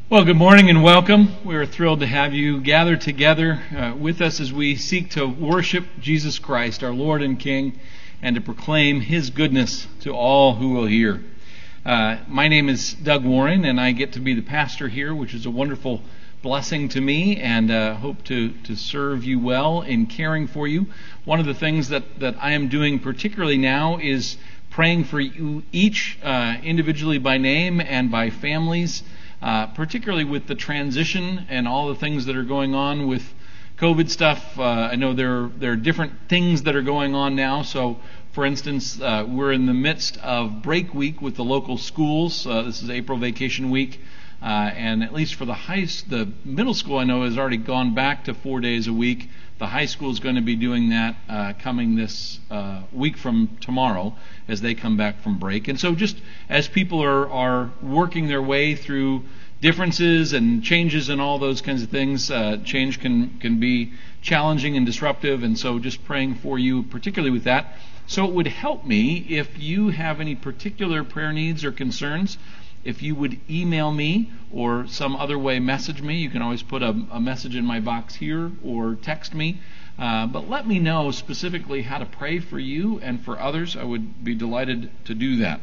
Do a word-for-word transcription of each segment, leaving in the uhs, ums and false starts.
Well, good morning and welcome. We are thrilled to have you gather together uh, with us as we seek to worship Jesus Christ, our Lord and King, and to proclaim His goodness to all who will hear. Uh, my name is Doug Warren, and I get to be the pastor here, which is a wonderful blessing to me, and uh, hope to, to serve you well in caring for you. One of the things that, that I am doing particularly now is praying for you each uh, individually by name and by families, Uh, particularly with the transition and all the things that are going on with COVID stuff. Uh, I know there are, there are different things that are going on now. So, for instance, uh, we're in the midst of break week with the local schools. Uh, this is April vacation week, uh, and at least for the high, the middle school, I know has already gone back to four days a week. The high school is going to be doing that uh, coming this uh, week from tomorrow as they come back from break. And so just as people are, are working their way through differences and changes and all those kinds of things, uh, change can, can be challenging and disruptive. And so just praying for you, particularly with that. So it would help me if you have any particular prayer needs or concerns. If you would email me or some other way message me, you can always put a, a message in my box here or text me. Uh, but let me know specifically how to pray for you and for others. I would be delighted to do that.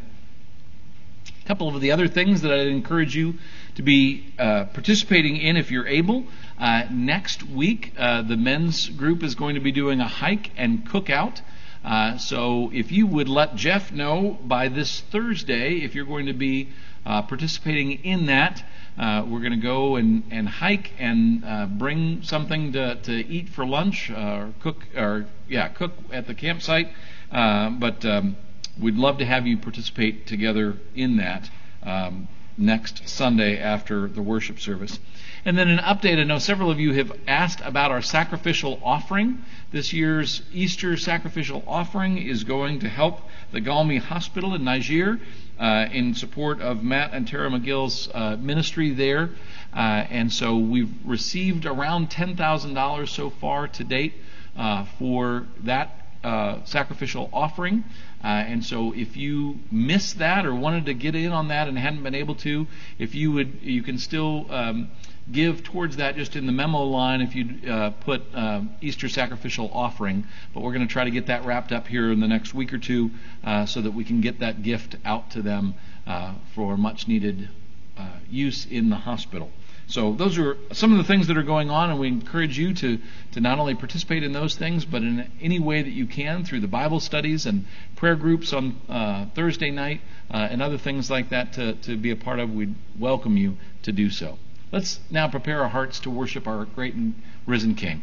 A couple of the other things that I'd encourage you to be uh, participating in if you're able. Uh, next week, uh, the men's group is going to be doing a hike and cookout. Uh, so if you would let Jeff know by this Thursday if you're going to be uh, participating in that, uh, we're going to go and, and hike and uh, bring something to, to eat for lunch, uh, or cook, or yeah, cook at the campsite. Uh, but um, we'd love to have you participate together in that um, next Sunday after the worship service. And then an update, I know several of you have asked about our sacrificial offering. This year's Easter sacrificial offering is going to help the Galmi Hospital in Niger uh, in support of Matt and Tara McGill's uh, ministry there. Uh, and so we've received around ten thousand dollars so far to date uh, for that uh, sacrificial offering. Uh, and so if you missed that or wanted to get in on that and hadn't been able to, if you would, you can still um, give towards that just in the memo line if you uh, put uh, Easter sacrificial offering. But we're going to try to get that wrapped up here in the next week or two uh, so that we can get that gift out to them uh, for much needed uh, use in the hospital. So those are some of the things that are going on, and we encourage you to, to not only participate in those things, but in any way that you can through the Bible studies and prayer groups on uh, Thursday night uh, and other things like that to, to be a part of. We'd welcome you to do so. Let's now prepare our hearts to worship our great and risen King.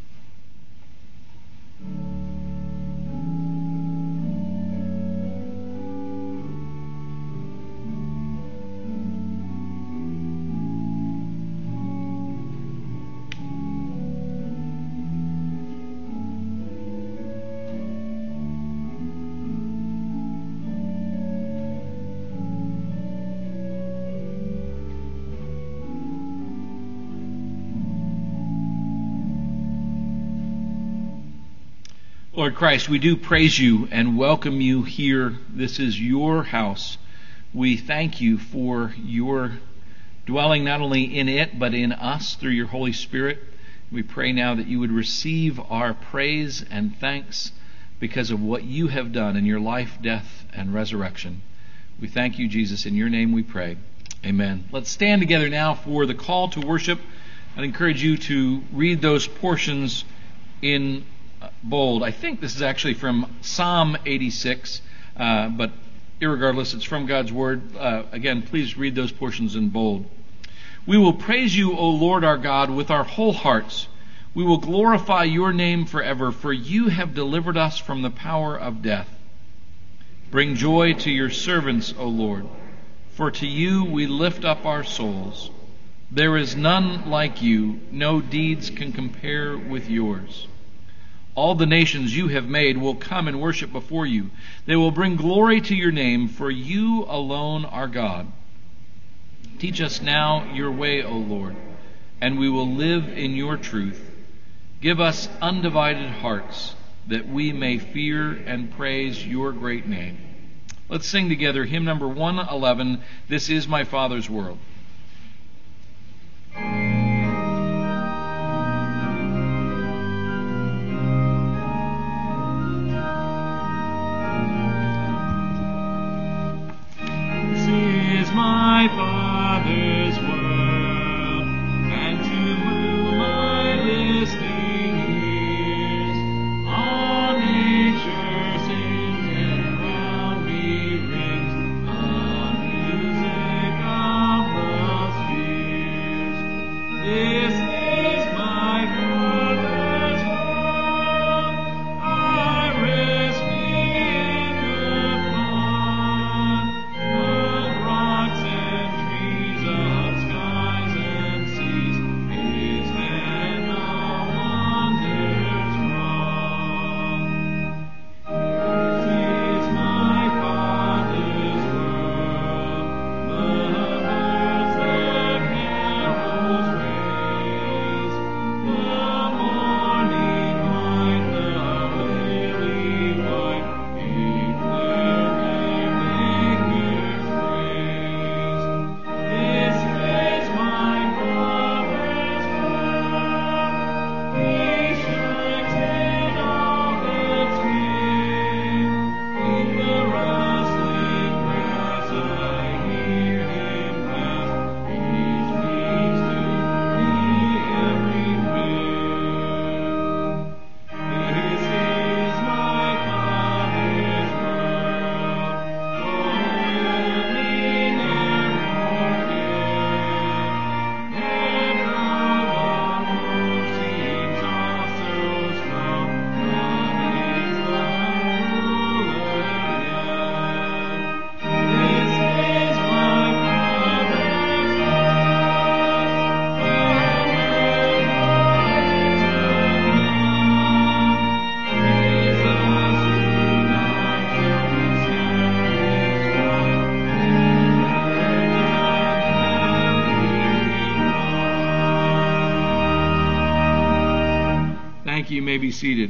Lord Christ, we do praise you and welcome you here. This is your house. We thank you for your dwelling not only in it, but in us through your Holy Spirit. We pray now that you would receive our praise and thanks because of what you have done in your life, death, and resurrection. We thank you, Jesus. In your name we pray. Amen. Let's stand together now for the call to worship. I'd encourage you to read those portions in bold. I think this is actually from Psalm eighty-six, uh, but irregardless, it's from God's Word. Uh, again, please read those portions in bold. We will praise you, O Lord our God, with our whole hearts. We will glorify your name forever, for you have delivered us from the power of death. Bring joy to your servants, O Lord, for to you we lift up our souls. There is none like you, no deeds can compare with yours. All the nations you have made will come and worship before you. They will bring glory to your name, for you alone are God. Teach us now your way, O Lord, and we will live in your truth. Give us undivided hearts, that we may fear and praise your great name. Let's sing together hymn number one eleven, This Is My Father's World. may be seated.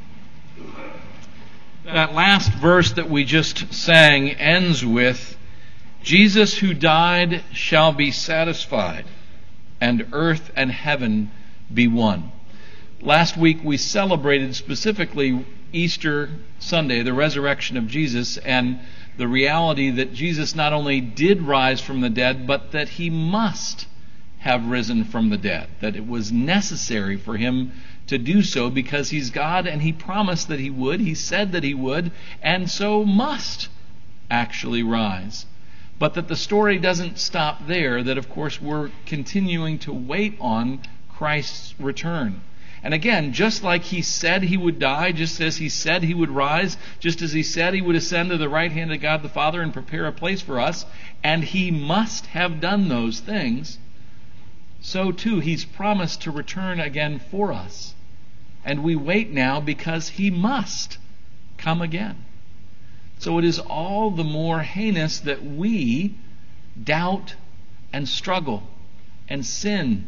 That last verse that we just sang ends with, Jesus who died shall be satisfied, and earth and heaven be one. Last week we celebrated specifically Easter Sunday, the resurrection of Jesus, and the reality that Jesus not only did rise from the dead, but that he must have risen from the dead, that it was necessary for him to do so because he's God and he promised that he would, he said that he would, and so must actually rise. But that the story doesn't stop there, that of course we're continuing to wait on Christ's return. And again, just like he said he would die, just as he said he would rise, just as he said he would ascend to the right hand of God the Father and prepare a place for us, and he must have done those things, so too he's promised to return again for us. And we wait now because he must come again. So it is all the more heinous that we doubt and struggle and sin.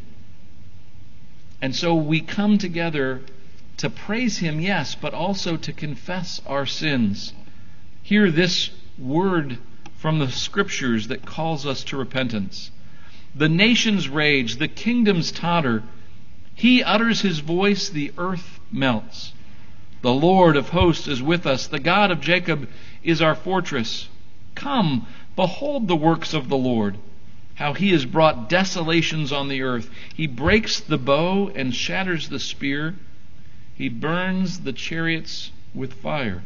And so we come together to praise him, yes, but also to confess our sins. Hear this word from the Scriptures that calls us to repentance. The nations rage, the kingdoms totter. He utters his voice, the earth melts. The Lord of hosts is with us. The God of Jacob is our fortress. Come, behold the works of the Lord, how he has brought desolations on the earth. He breaks the bow and shatters the spear. He burns the chariots with fire.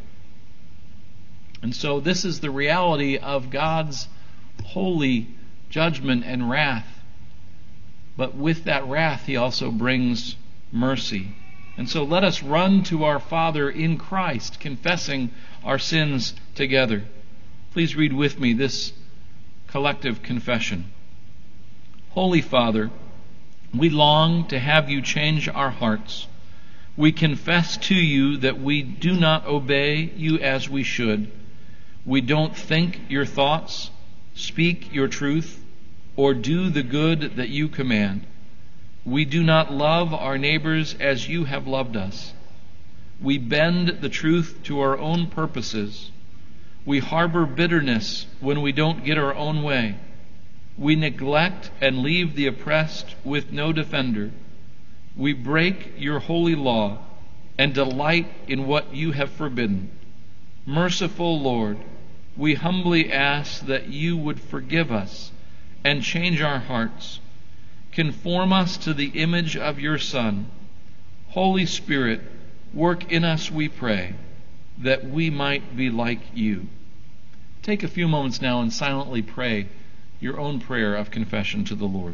And so this is the reality of God's holy judgment and wrath. But with that wrath, he also brings mercy. And so let us run to our Father in Christ, confessing our sins together. Please read with me this collective confession. Holy Father, we long to have you change our hearts. We confess to you that we do not obey you as we should. We don't think your thoughts, speak your truth, or do the good that you command. We do not love our neighbors as you have loved us. We bend the truth to our own purposes. We harbor bitterness when we don't get our own way. We neglect and leave the oppressed with no defender. We break your holy law and delight in what you have forbidden. Merciful Lord, we humbly ask that you would forgive us and change our hearts. Conform us to the image of your Son. Holy Spirit, work in us, we pray, that we might be like you. Take a few moments now and silently pray your own prayer of confession to the Lord.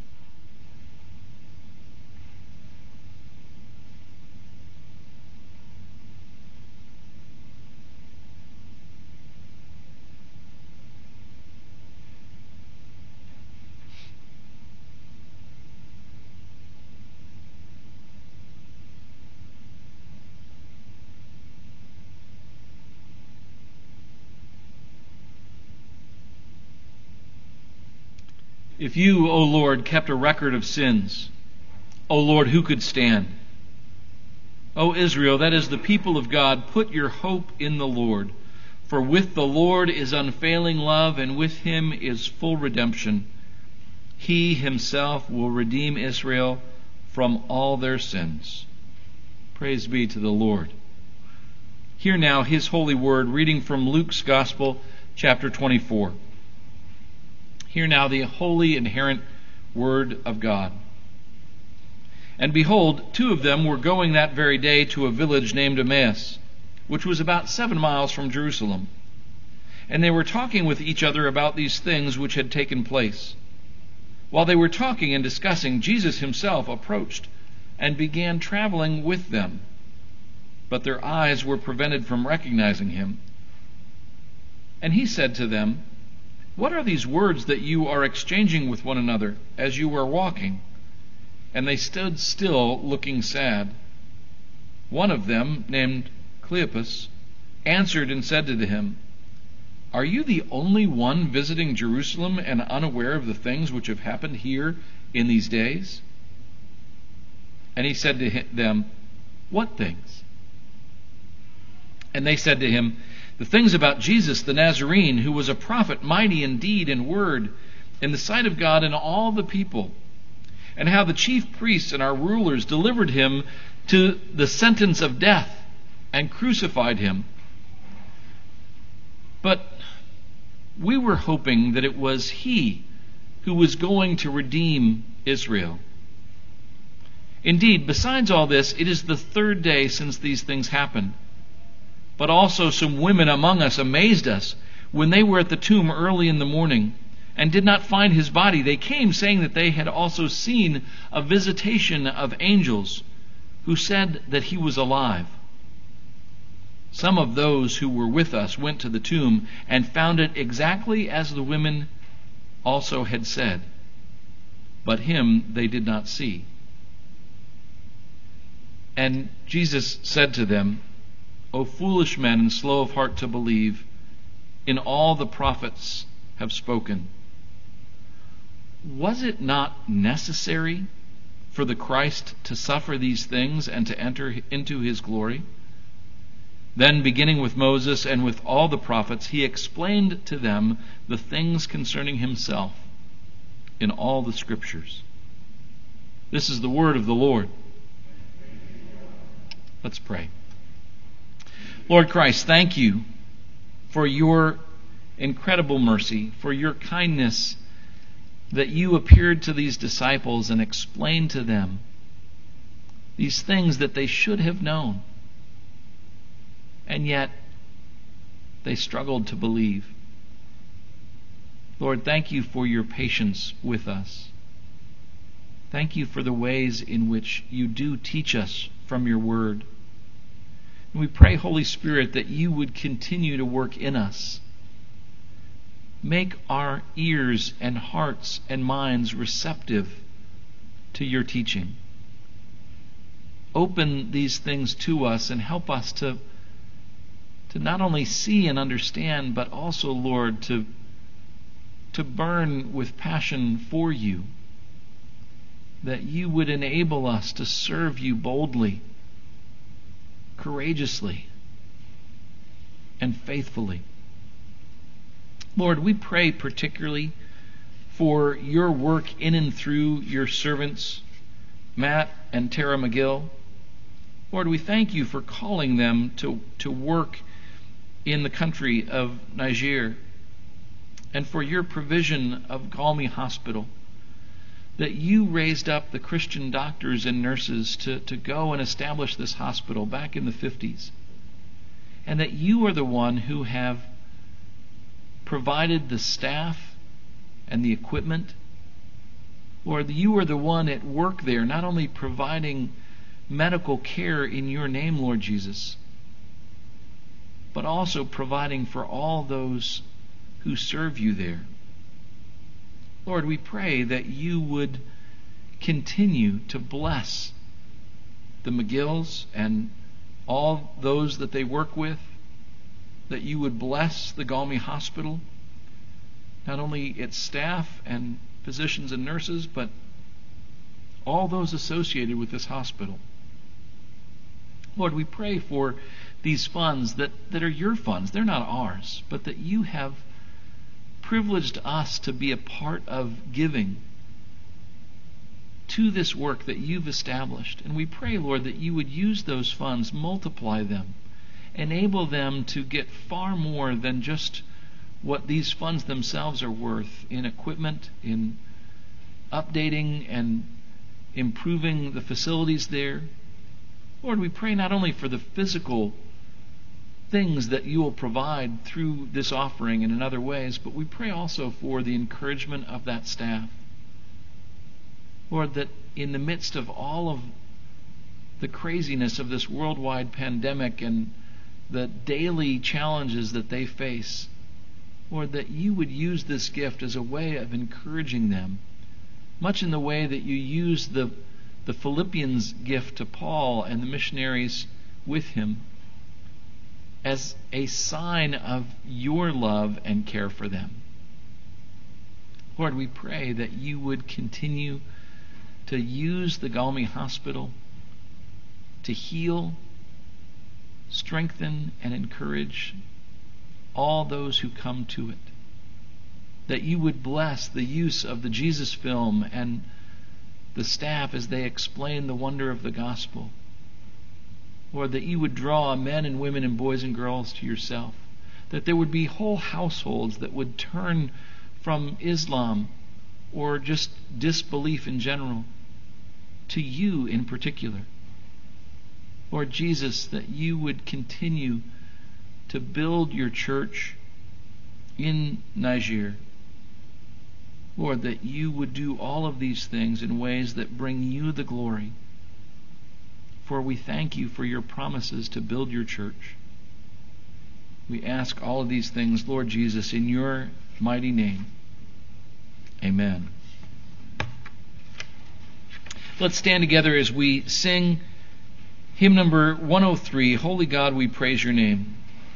If you, O Lord, kept a record of sins, O Lord, who could stand? O Israel, that is the people of God, put your hope in the Lord. For with the Lord is unfailing love, and with him is full redemption. He himself will redeem Israel from all their sins. Praise be to the Lord. Hear now his holy word, reading from Luke's Gospel, chapter twenty-four. Hear now the holy, inerrant word of God. And behold, two of them were going that very day to a village named Emmaus, which was about seven miles from Jerusalem. And they were talking with each other about these things which had taken place. While they were talking and discussing, Jesus himself approached and began traveling with them. But their eyes were prevented from recognizing him. And he said to them, "What are these words that you are exchanging with one another as you were walking?" And they stood still, looking sad. One of them, named Cleopas, answered and said to him, "Are you the only one visiting Jerusalem and unaware of the things which have happened here in these days?" And he said to them, What things? And they said to him, The things about Jesus the Nazarene, who was a prophet, mighty in deed and word, in the sight of God and all the people, and how the chief priests and our rulers delivered him to the sentence of death and crucified him. But we were hoping that it was he who was going to redeem Israel. Indeed, besides all this, it is the third day since these things happened. But also some women among us amazed us when they were at the tomb early in the morning and did not find his body. They came saying that they had also seen a visitation of angels who said that he was alive. Some of those who were with us went to the tomb and found it exactly as the women also had said, but him they did not see. And Jesus said to them, O foolish men and slow of heart to believe in all the prophets have spoken. Was it not necessary for the Christ to suffer these things and to enter into his glory? Then, beginning with Moses and with all the prophets, he explained to them the things concerning himself in all the Scriptures. This is the word of the Lord. Let's pray. Lord Christ, thank you for your incredible mercy, for your kindness that you appeared to these disciples and explained to them these things that they should have known. And yet, they struggled to believe. Lord, thank you for your patience with us. Thank you for the ways in which you do teach us from your word. And we pray, Holy Spirit, that you would continue to work in us. Make our ears and hearts and minds receptive to your teaching. Open these things to us and help us to to not only see and understand, but also, Lord, to, to burn with passion for you, that you would enable us to serve you boldly, courageously, and faithfully. Lord, we pray particularly for your work in and through your servants, Matt and Tara McGill. Lord, we thank you for calling them to, to work in the country of Niger, and for your provision of Galmi Hospital, that you raised up the Christian doctors and nurses to, to go and establish this hospital back in the fifties, and that you are the one who have provided the staff and the equipment. Lord, you are the one at work there, not only providing medical care in your name, Lord Jesus, but also providing for all those who serve you there. Lord, we pray that you would continue to bless the McGills and all those that they work with, that you would bless the Galmi Hospital, not only its staff and physicians and nurses, but all those associated with this hospital. Lord, we pray for these funds that, that are your funds. They're not ours, but that you have privileged us to be a part of giving to this work that you've established. And we pray, Lord, that you would use those funds, multiply them, enable them to get far more than just what these funds themselves are worth in equipment, in updating and improving the facilities there. Lord, we pray not only for the physical things that you will provide through this offering and in other ways, but we pray also for the encouragement of that staff. Lord, that in the midst of all of the craziness of this worldwide pandemic and the daily challenges that they face, Lord, that you would use this gift as a way of encouraging them, much in the way that you used the, the Philippians gift to Paul and the missionaries with him, as a sign of your love and care for them. Lord, we pray that you would continue to use the Galmi Hospital to heal, strengthen, and encourage all those who come to it. That you would bless the use of the Jesus Film and the staff as they explain the wonder of the gospel. Lord, that you would draw men and women and boys and girls to yourself. That there would be whole households that would turn from Islam or just disbelief in general to you in particular. Lord Jesus, that you would continue to build your church in Niger. Lord, that you would do all of these things in ways that bring you the glory. For we thank you for your promises to build your church. We ask all of these things, Lord Jesus, in your mighty name. Amen. Let's stand together as we sing hymn number one oh three, Holy God, we praise your name.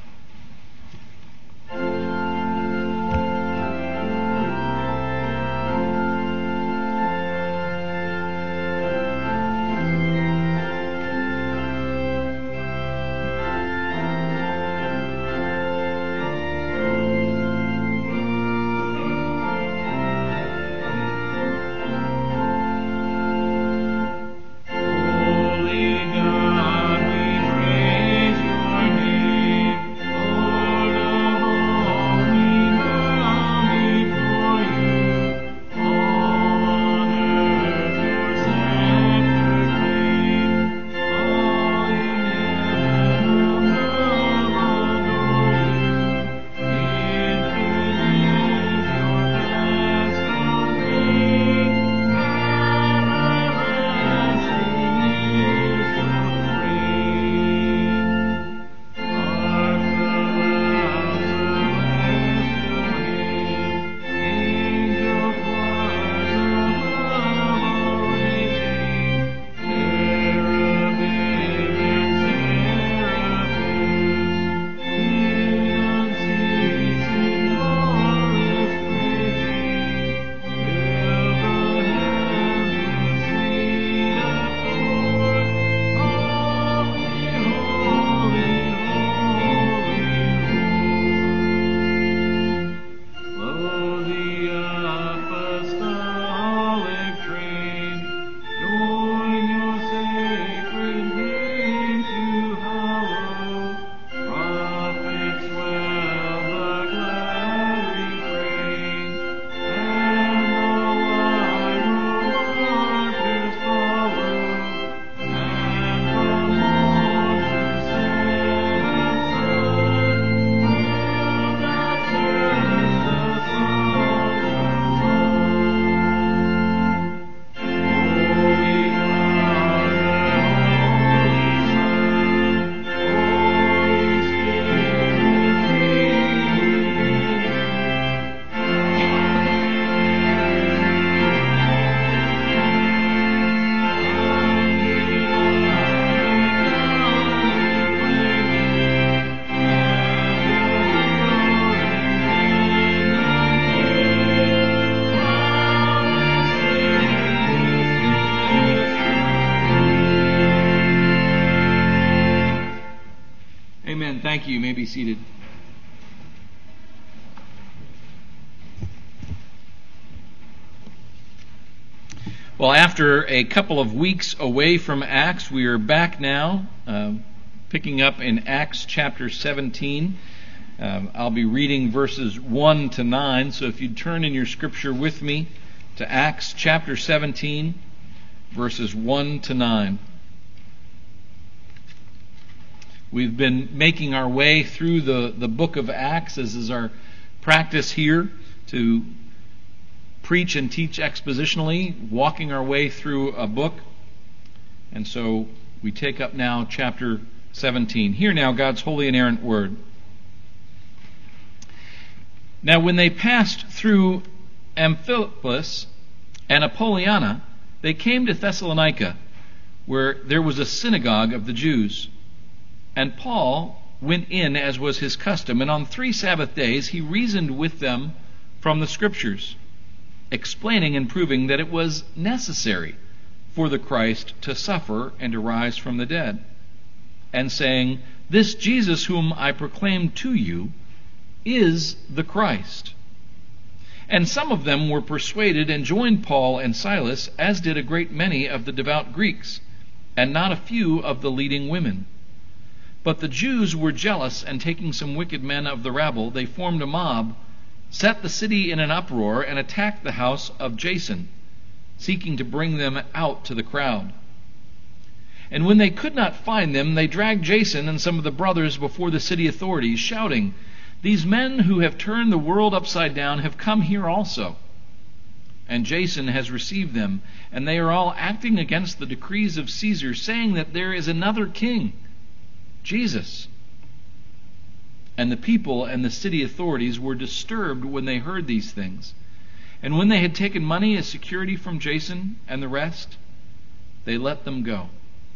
Thank you. You may be seated. Well, after a couple of weeks away from Acts, we are back now, uh, picking up in Acts chapter seventeen. Um, I'll be reading verses one to nine, so if you'd turn in your scripture with me to Acts chapter seventeen, verses one to nine. We've been making our way through the, the book of Acts, as is our practice here, to preach and teach expositionally, walking our way through a book. And so we take up now chapter seventeen. Hear now God's holy and inerrant word. Now when they passed through Amphipolis and Apollonia, they came to Thessalonica, where there was a synagogue of the Jews. And Paul went in as was his custom, and on three Sabbath days he reasoned with them from the Scriptures, explaining and proving that it was necessary for the Christ to suffer and to rise from the dead, and saying, This Jesus whom I proclaim to you is the Christ. And some of them were persuaded and joined Paul and Silas, as did a great many of the devout Greeks, and not a few of the leading women. But the Jews were jealous, and taking some wicked men of the rabble, they formed a mob, set the city in an uproar, and attacked the house of Jason, seeking to bring them out to the crowd. And when they could not find them, they dragged Jason and some of the brothers before the city authorities, shouting, These men who have turned the world upside down have come here also. And Jason has received them, and they are all acting against the decrees of Caesar, saying that there is another king, Jesus. And the people and the city authorities were disturbed when they heard these things. And when they had taken money as security from Jason and the rest, they let them go.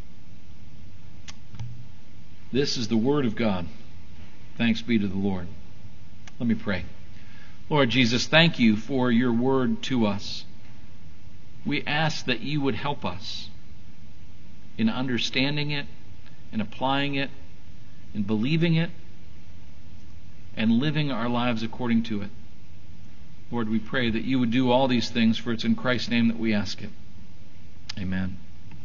This is the word of God. Thanks be to the Lord. Let me pray. Lord Jesus, thank you for your word to us. We ask that you would help us in understanding it, in applying it, in believing it, and living our lives according to it. Lord, we pray that you would do all these things, for it's in Christ's name that we ask it. Amen.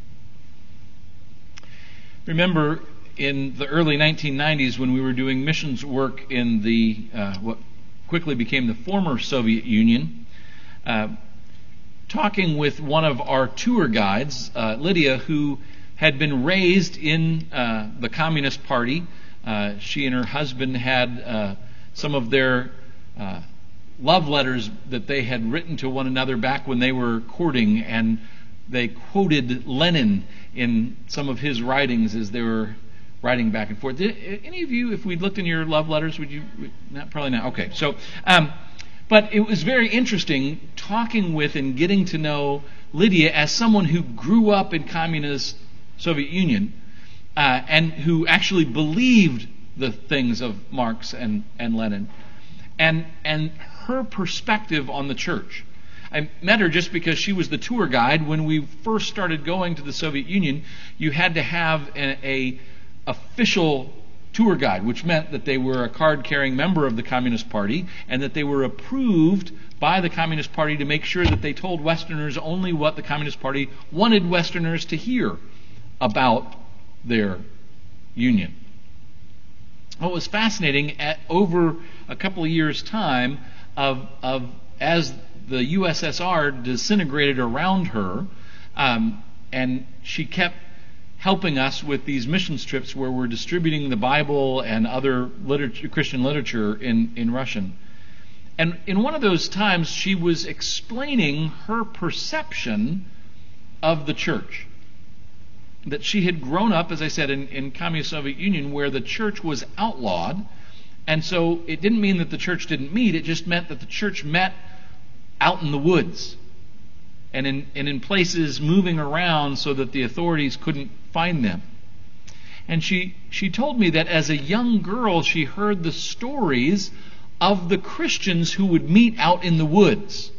Remember, in the early nineteen nineties, when we were doing missions work in the uh, what quickly became the former Soviet Union, uh, talking with one of our tour guides, uh, Lydia, who had been raised in uh, the Communist Party. Uh, she and her husband had uh, some of their uh, love letters that they had written to one another back when they were courting, and they quoted Lenin in some of his writings as they were writing back and forth. Did any of you, if we looked in your love letters, would you? Not, probably not. Okay, so, um, but it was very interesting talking with and getting to know Lydia as someone who grew up in communist Soviet Union uh, and who actually believed the things of Marx and, and Lenin, and and her perspective on the church. I met her just because she was the tour guide. When we first started going to the Soviet Union, you had to have a, a official tour guide, which meant that they were a card-carrying member of the Communist Party and that they were approved by the Communist Party to make sure that they told Westerners only what the Communist Party wanted Westerners to hear about their union. What was fascinating, at over a couple of years' time, of, of as the U S S R disintegrated around her, um, and she kept helping us with these missions trips where we're distributing the Bible and other literature, Christian literature in, in Russian. And in one of those times, she was explaining her perception of the church. That she had grown up, as I said, in, in Communist Soviet Union, where the church was outlawed. And so it didn't mean that the church didn't meet. It just meant that the church met out in the woods and in, and in places moving around so that the authorities couldn't find them. And she, she told me that as a young girl, she heard the stories of the Christians who would meet out in the woods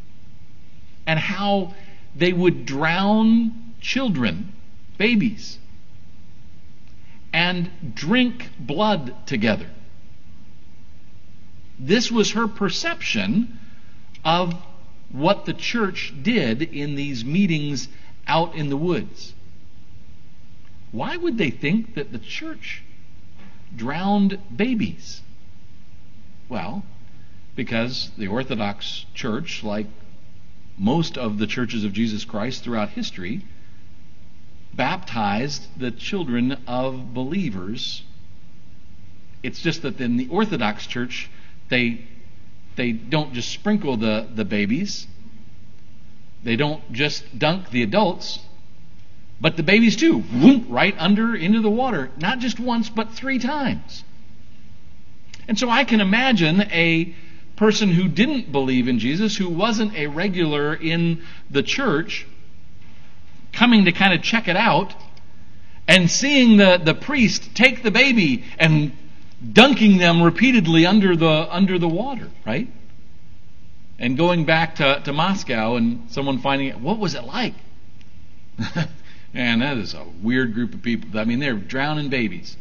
and how they would drown children, babies, and drink blood together. This was her perception of what the church did in these meetings out in the woods. Why would they think that the church drowned babies? Well, because the Orthodox Church, like most of the churches of Jesus Christ throughout history, baptized the children of believers. It's just that in the Orthodox Church, they they don't just sprinkle the, the babies. They don't just dunk the adults, but the babies too, whoop, right under into the water, not just once, but three times. And so I can imagine a person who didn't believe in Jesus, who wasn't a regular in the church, coming to kind of check it out and seeing the, the priest take the baby and dunking them repeatedly under the under the water, right? And going back to, to Moscow and someone finding it, what was it like? Man, that is a weird group of people. I mean, they're drowning babies.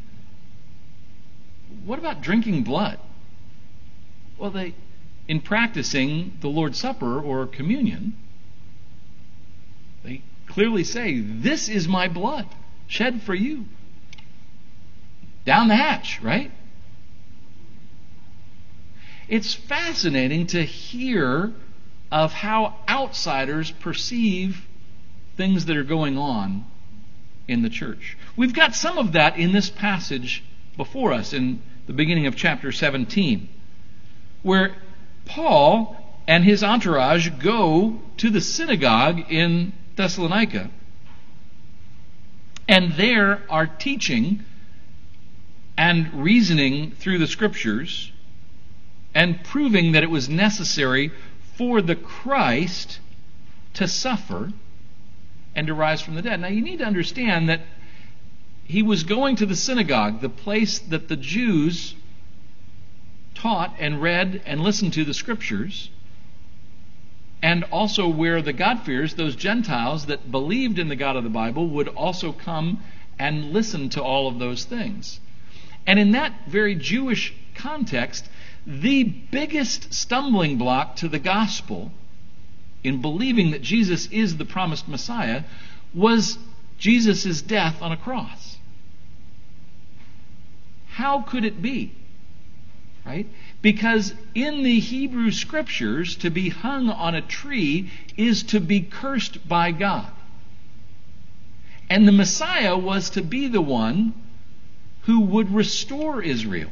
What about drinking blood? Well, they, in practicing the Lord's Supper or communion, they clearly say, "This is my blood, shed for you." Down the hatch, right? It's fascinating to hear of how outsiders perceive things that are going on in the church. We've got some of that in this passage before us in the beginning of chapter seventeen, where Paul and his entourage go to the synagogue in Thessalonica, and there are teaching and reasoning through the Scriptures and proving that it was necessary for the Christ to suffer and to rise from the dead. Now you need to understand that he was going to the synagogue, the place that the Jews taught and read and listened to the Scriptures, and also where the God-fearers, those Gentiles that believed in the God of the Bible, would also come and listen to all of those things. And in that very Jewish context, the biggest stumbling block to the gospel in believing that Jesus is the promised Messiah was Jesus' death on a cross. How could it be? Right? Because in the Hebrew Scriptures, to be hung on a tree is to be cursed by God. And the Messiah was to be the one who would restore Israel.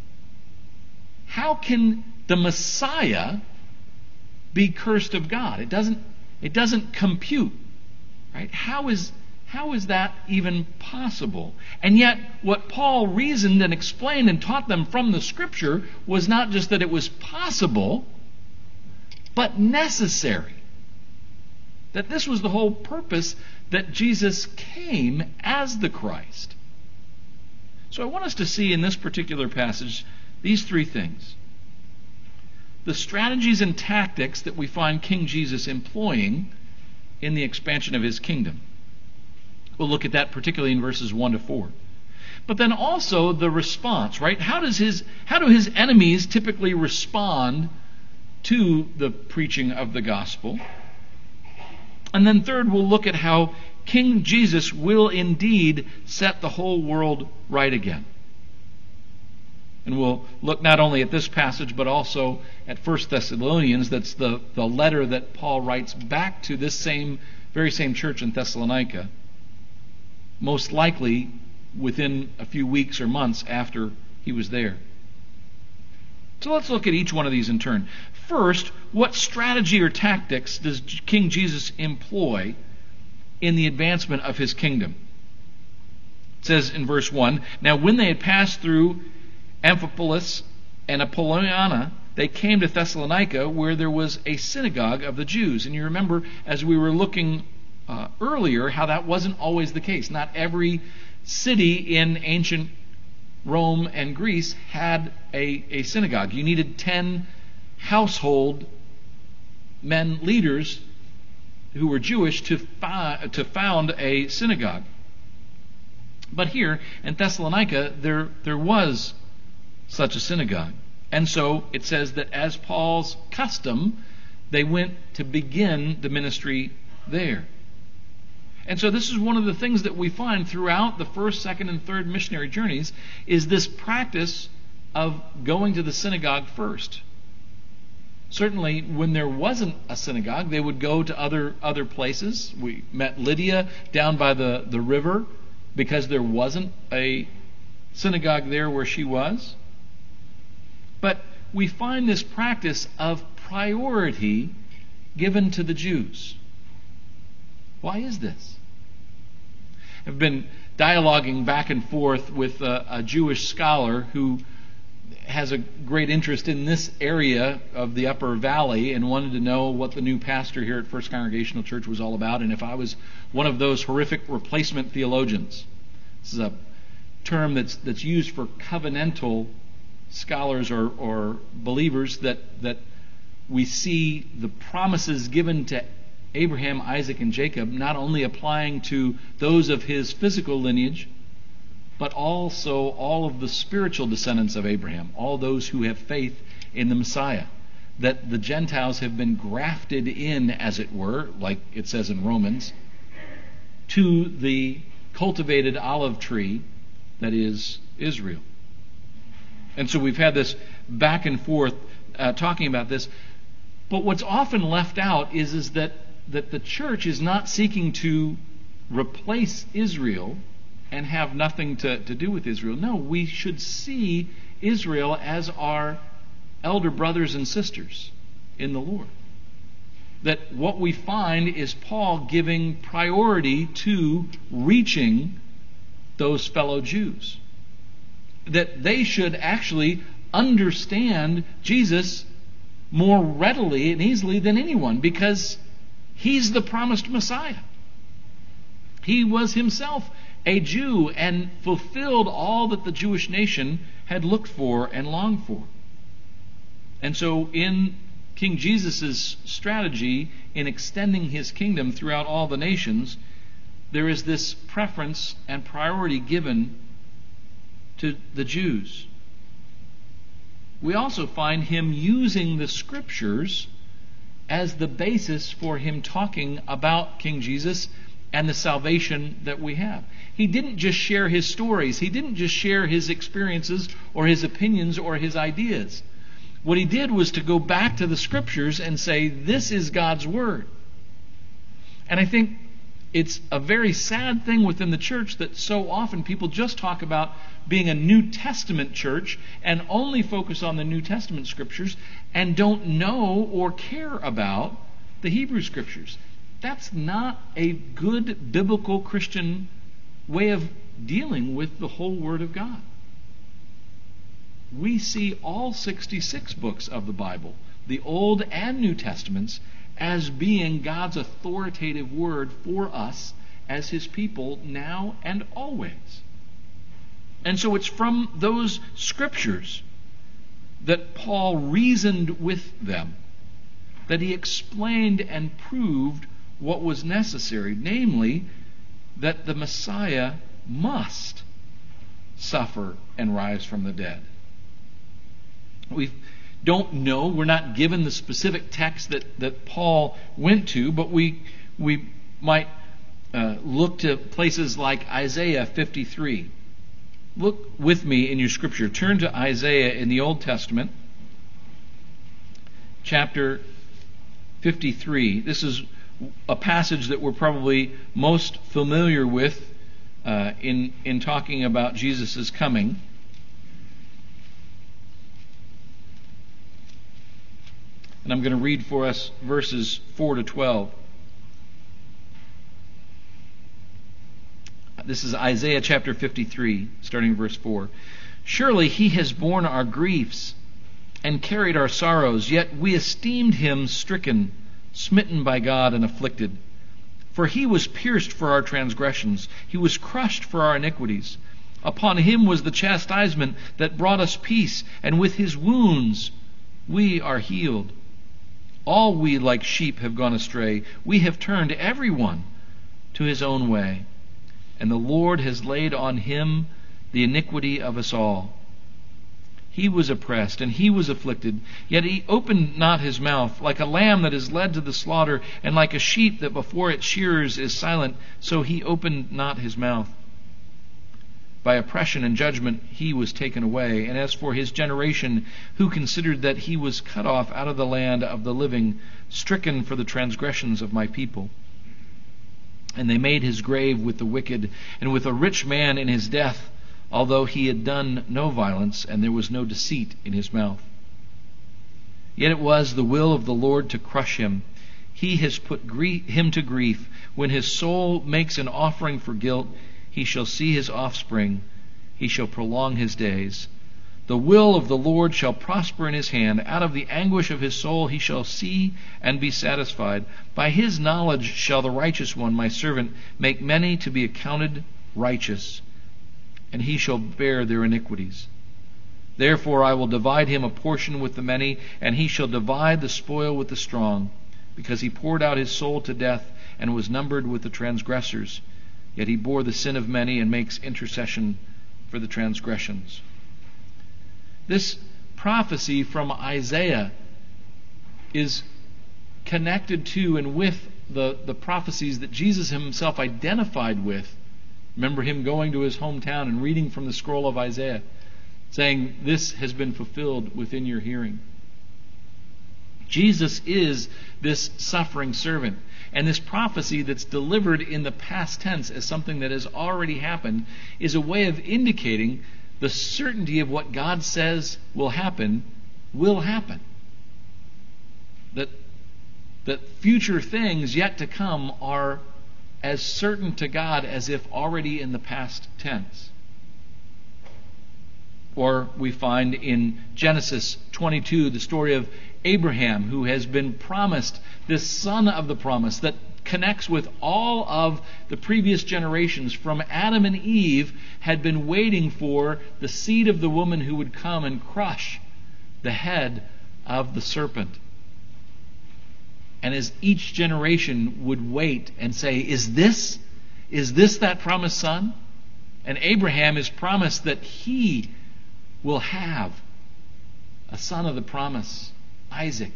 How can the Messiah be cursed of God? It doesn't, it doesn't compute. Right? How is, how is that even possible? And yet, what Paul reasoned and explained and taught them from the Scripture was not just that it was possible, but necessary. That this was the whole purpose that Jesus came as the Christ. So I want us to see in this particular passage these three things. The strategies and tactics that we find King Jesus employing in the expansion of his kingdom. We'll look at that particularly in verses one to four. But then also the response, right? How does his how do his enemies typically respond to the preaching of the gospel? And then third, we'll look at how King Jesus will indeed set the whole world right again. And we'll look not only at this passage, but also at First Thessalonians. That's the, the letter that Paul writes back to this same, very same church in Thessalonica, most likely within a few weeks or months after he was there. So let's look at each one of these in turn. First, what strategy or tactics does King Jesus employ in the advancement of his kingdom? It says in verse one, "Now when they had passed through Amphipolis and Apollonia, they came to Thessalonica, where there was a synagogue of the Jews." And you remember, as we were looking uh, earlier, how that wasn't always the case. Not every city in ancient Rome and Greece had a, a synagogue. You needed ten household men leaders who were Jewish to, fi- to found a synagogue. But here in Thessalonica, there, there was such a synagogue. And so it says that as Paul's custom, they went to begin the ministry there. And so this is one of the things that we find throughout the first, second, and third missionary journeys, is this practice of going to the synagogue first. Certainly, when there wasn't a synagogue, they would go to other other places. We met Lydia down by the, the river because there wasn't a synagogue there where she was. But we find this practice of priority given to the Jews. Why is this? I've been dialoguing back and forth with a, a Jewish scholar who has a great interest in this area of the Upper Valley and wanted to know what the new pastor here at First Congregational Church was all about, and if I was one of those horrific replacement theologians. This is a term that's that's used for covenantal scholars or, or believers that, that we see the promises given to Abraham, Isaac, and Jacob, not only applying to those of his physical lineage, but also all of the spiritual descendants of Abraham, all those who have faith in the Messiah. That the Gentiles have been grafted in, as it were, like it says in Romans, to the cultivated olive tree that is Israel. And so we've had this back and forth uh, talking about this. But what's often left out is, is that, that the church is not seeking to replace Israel and have nothing to, to do with Israel. No, we should see Israel as our elder brothers and sisters in the Lord. That what we find is Paul giving priority to reaching those fellow Jews. That they should actually understand Jesus more readily and easily than anyone, because he's the promised Messiah. He was himself a Jew and fulfilled all that the Jewish nation had looked for and longed for. And so in King Jesus' strategy in extending his kingdom throughout all the nations, there is this preference and priority given to the Jews. We also find him using the Scriptures as the basis for him talking about King Jesus and the salvation that we have. He didn't just share his stories. He didn't just share his experiences or his opinions or his ideas. What he did was to go back to the Scriptures and say, this is God's Word. And I think it's a very sad thing within the church that so often people just talk about being a New Testament church and only focus on the New Testament Scriptures and don't know or care about the Hebrew Scriptures. That's not a good biblical Christian way of dealing with the whole Word of God. We see all sixty-six books of the Bible, the Old and New Testaments, as being God's authoritative word for us as his people now and always. And so it's from those Scriptures that Paul reasoned with them, that he explained and proved what was necessary, namely that the Messiah must suffer and rise from the dead. We don't know, we're not given the specific text that, that Paul went to, but we we might uh, look to places like Isaiah fifty-three. Look with me in your Scripture. Turn to Isaiah in the Old Testament, chapter fifty-three. This is a passage that we're probably most familiar with uh, in, in talking about Jesus' coming. And I'm going to read for us verses four to twelve. This is Isaiah chapter fifty-three, starting verse four. Surely he has borne our griefs and carried our sorrows, yet we esteemed him stricken, smitten by God, and afflicted. For he was pierced for our transgressions, he was crushed for our iniquities. Upon him was the chastisement that brought us peace, and with his wounds we are healed. All we like sheep have gone astray. We have turned every one to his own way. And the Lord has laid on him the iniquity of us all. He was oppressed and he was afflicted, yet he opened not his mouth. Like a lamb that is led to the slaughter, and like a sheep that before its shearers is silent, so he opened not his mouth. By oppression and judgment he was taken away. And as for his generation, who considered that he was cut off out of the land of the living, stricken for the transgressions of my people. And they made his grave with the wicked, and with a rich man in his death, although he had done no violence, and there was no deceit in his mouth. Yet it was the will of the Lord to crush him. He has put grief, him to grief. When his soul makes an offering for guilt, he shall see his offspring. He shall prolong his days. The will of the Lord shall prosper in his hand. Out of the anguish of his soul he shall see and be satisfied. By his knowledge shall the righteous one, my servant, make many to be accounted righteous, and he shall bear their iniquities. Therefore I will divide him a portion with the many, and he shall divide the spoil with the strong. because he poured out his soul to death and was numbered with the transgressors. Yet he bore the sin of many and makes intercession for the transgressions. This prophecy from Isaiah is connected to and with the, the prophecies that Jesus himself identified with. Remember him going to his hometown and reading from the scroll of Isaiah, saying, "This has been fulfilled within your hearing." Jesus is this suffering servant. And this prophecy that's delivered in the past tense as something that has already happened is a way of indicating the certainty of what God says will happen, will happen. That, that future things yet to come are as certain to God as if already in the past tense. Or we find in Genesis twenty-two the story of Abraham, who has been promised this son of the promise that connects with all of the previous generations from Adam and Eve, had been waiting for the seed of the woman who would come and crush the head of the serpent. And as each generation would wait and say, is this, is this that promised son? And Abraham is promised that he will have a son of the promise, Isaac.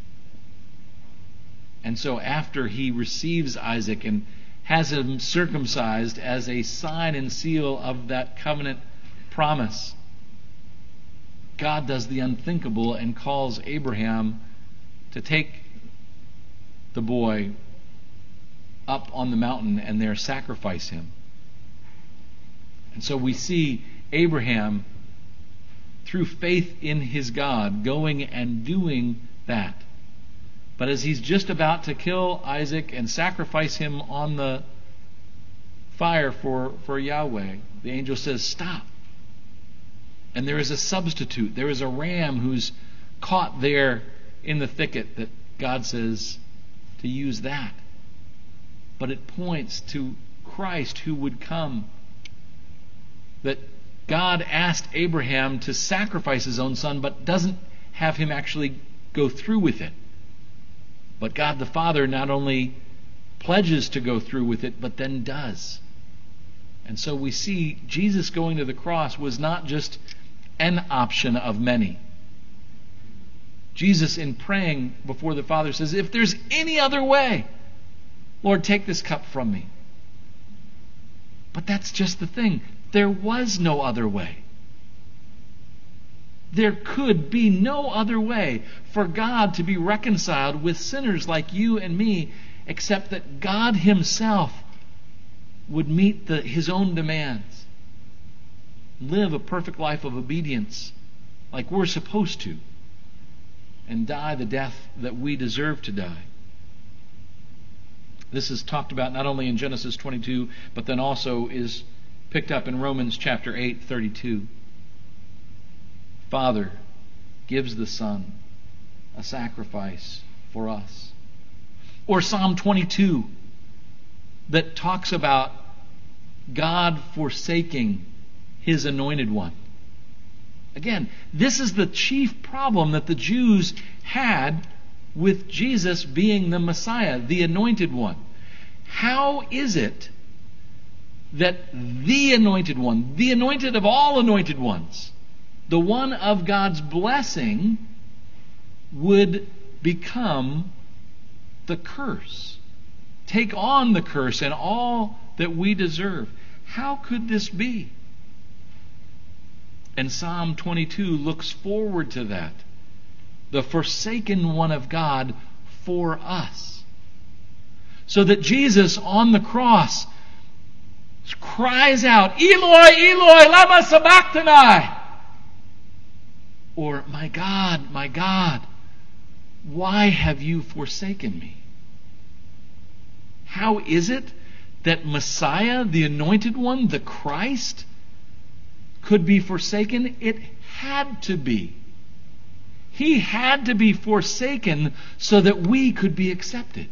And so after he receives Isaac and has him circumcised as a sign and seal of that covenant promise, God does the unthinkable and calls Abraham to take the boy up on the mountain and there sacrifice him. And so we see Abraham, through faith in his God, going and doing that. But as he's just about to kill Isaac and sacrifice him on the fire for, for Yahweh, the angel says, "Stop." And there is a substitute. There is a ram who's caught there in the thicket that God says to use that. But it points to Christ who would come. That God asked Abraham to sacrifice his own son, but doesn't have him actually go through with it. But God the Father not only pledges to go through with it, but then does. And so we see Jesus going to the cross was not just an option of many. Jesus, in praying before the Father, says, "If there's any other way, Lord, take this cup from me." But that's just the thing. There was no other way. There could be no other way for God to be reconciled with sinners like you and me, except that God himself would meet the, his own demands, live a perfect life of obedience like we're supposed to, and die the death that we deserve to die. This is talked about not only in Genesis twenty-two, but then also is picked up in Romans chapter eight, thirty-two. Father gives the Son a sacrifice for us. Or Psalm twenty-two, that talks about God forsaking his anointed one. Again, this is the chief problem that the Jews had with Jesus being the Messiah, the anointed one. How is it that the anointed one, the anointed of all anointed ones, the one of God's blessing, would become the curse, take on the curse and all that we deserve? How could this be? And Psalm twenty-two looks forward to that. The forsaken one of God for us. So that Jesus on the cross cries out, "Eloi, Eloi, lama sabachthani?" Or, "My God, my God, why have you forsaken me?" How is it that Messiah, the anointed one, the Christ, could be forsaken? It had to be. He had to be forsaken so that we could be accepted.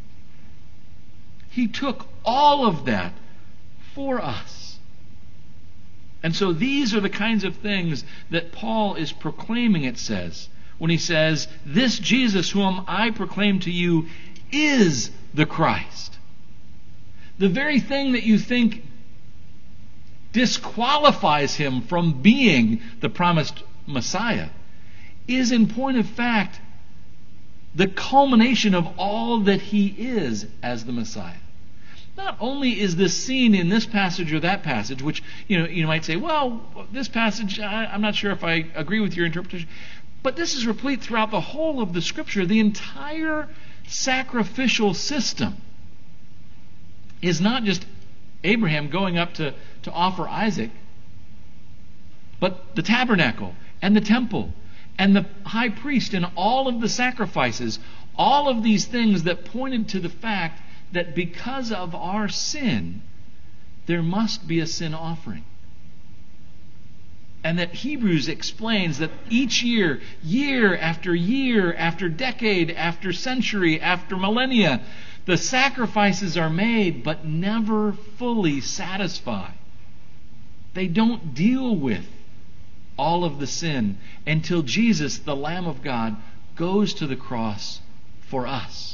He took all of that for us. And so these are the kinds of things that Paul is proclaiming, it says, when he says, "This Jesus whom I proclaim to you is the Christ." The very thing that you think disqualifies him from being the promised Messiah is, in point of fact, the culmination of all that he is as the Messiah. Not only is this seen in this passage or that passage, which you know you might say, well, this passage, I, I'm not sure if I agree with your interpretation, but this is replete throughout the whole of the Scripture. The entire sacrificial system is not just Abraham going up to, to offer Isaac, but the tabernacle and the temple and the high priest and all of the sacrifices, all of these things that pointed to the fact that because of our sin, there must be a sin offering. And that Hebrews explains that each year, year after year, after decade, after century, after millennia, the sacrifices are made but never fully satisfy. They don't deal with all of the sin until Jesus, the Lamb of God, goes to the cross for us.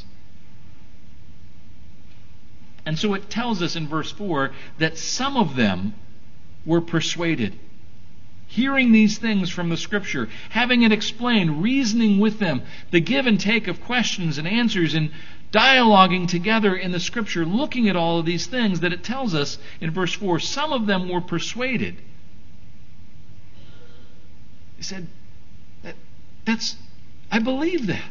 And so it tells us in verse four that some of them were persuaded. Hearing these things from the Scripture, having it explained, reasoning with them, the give and take of questions and answers, and dialoguing together in the Scripture, looking at all of these things, that it tells us in verse four, some of them were persuaded. He said, that, that's, I believe that.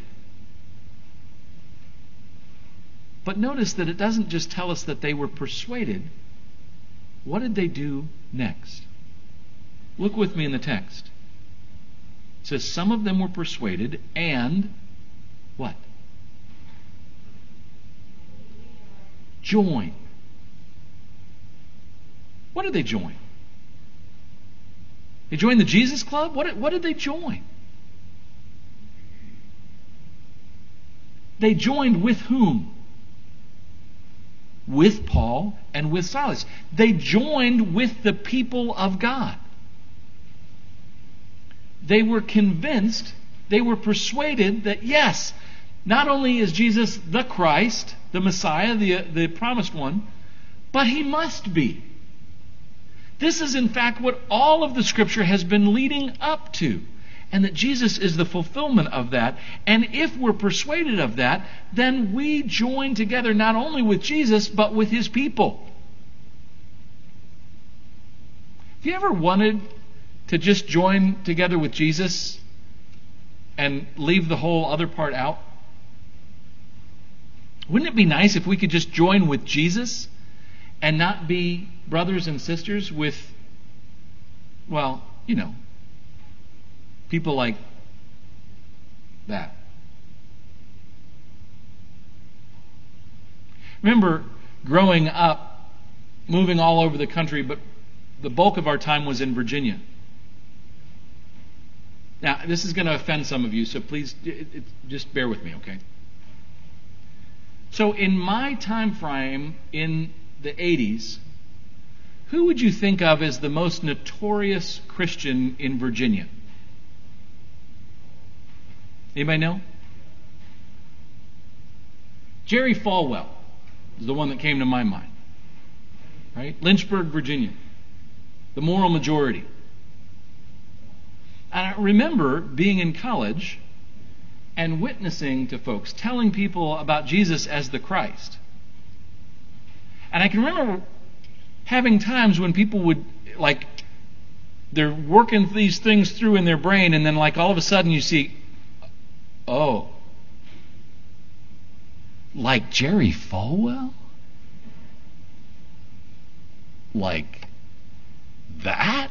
But notice that it doesn't just tell us that they were persuaded. What did they do next? Look with me in the text. It says, some of them were persuaded and what? Join. What did they join? They joined the Jesus Club? What, what did they join? They joined with whom? With Paul and with Silas. They joined with the people of God. They were convinced, they were persuaded that yes, not only is Jesus the Christ, the Messiah, the, the promised one, but he must be. This is in fact what all of the Scripture has been leading up to. And that Jesus is the fulfillment of that. And if we're persuaded of that, then we join together not only with Jesus, but with his people. Have you ever wanted to just join together with Jesus and leave the whole other part out? Wouldn't it be nice if we could just join with Jesus and not be brothers and sisters with, well, you know, people like that? Remember growing up, moving all over the country, but the bulk of our time was in Virginia. Now, this is going to offend some of you, so please it, it, just bear with me, okay? So in my time frame in the eighties, who would you think of as the most notorious Christian in Virginia? Anybody know? Jerry Falwell is the one that came to my mind. Right? Lynchburg, Virginia. The moral majority. And I remember being in college and witnessing to folks, telling people about Jesus as the Christ. And I can remember having times when people would, like, they're working these things through in their brain, and then, like, all of a sudden you see, oh, like Jerry Falwell? Like that?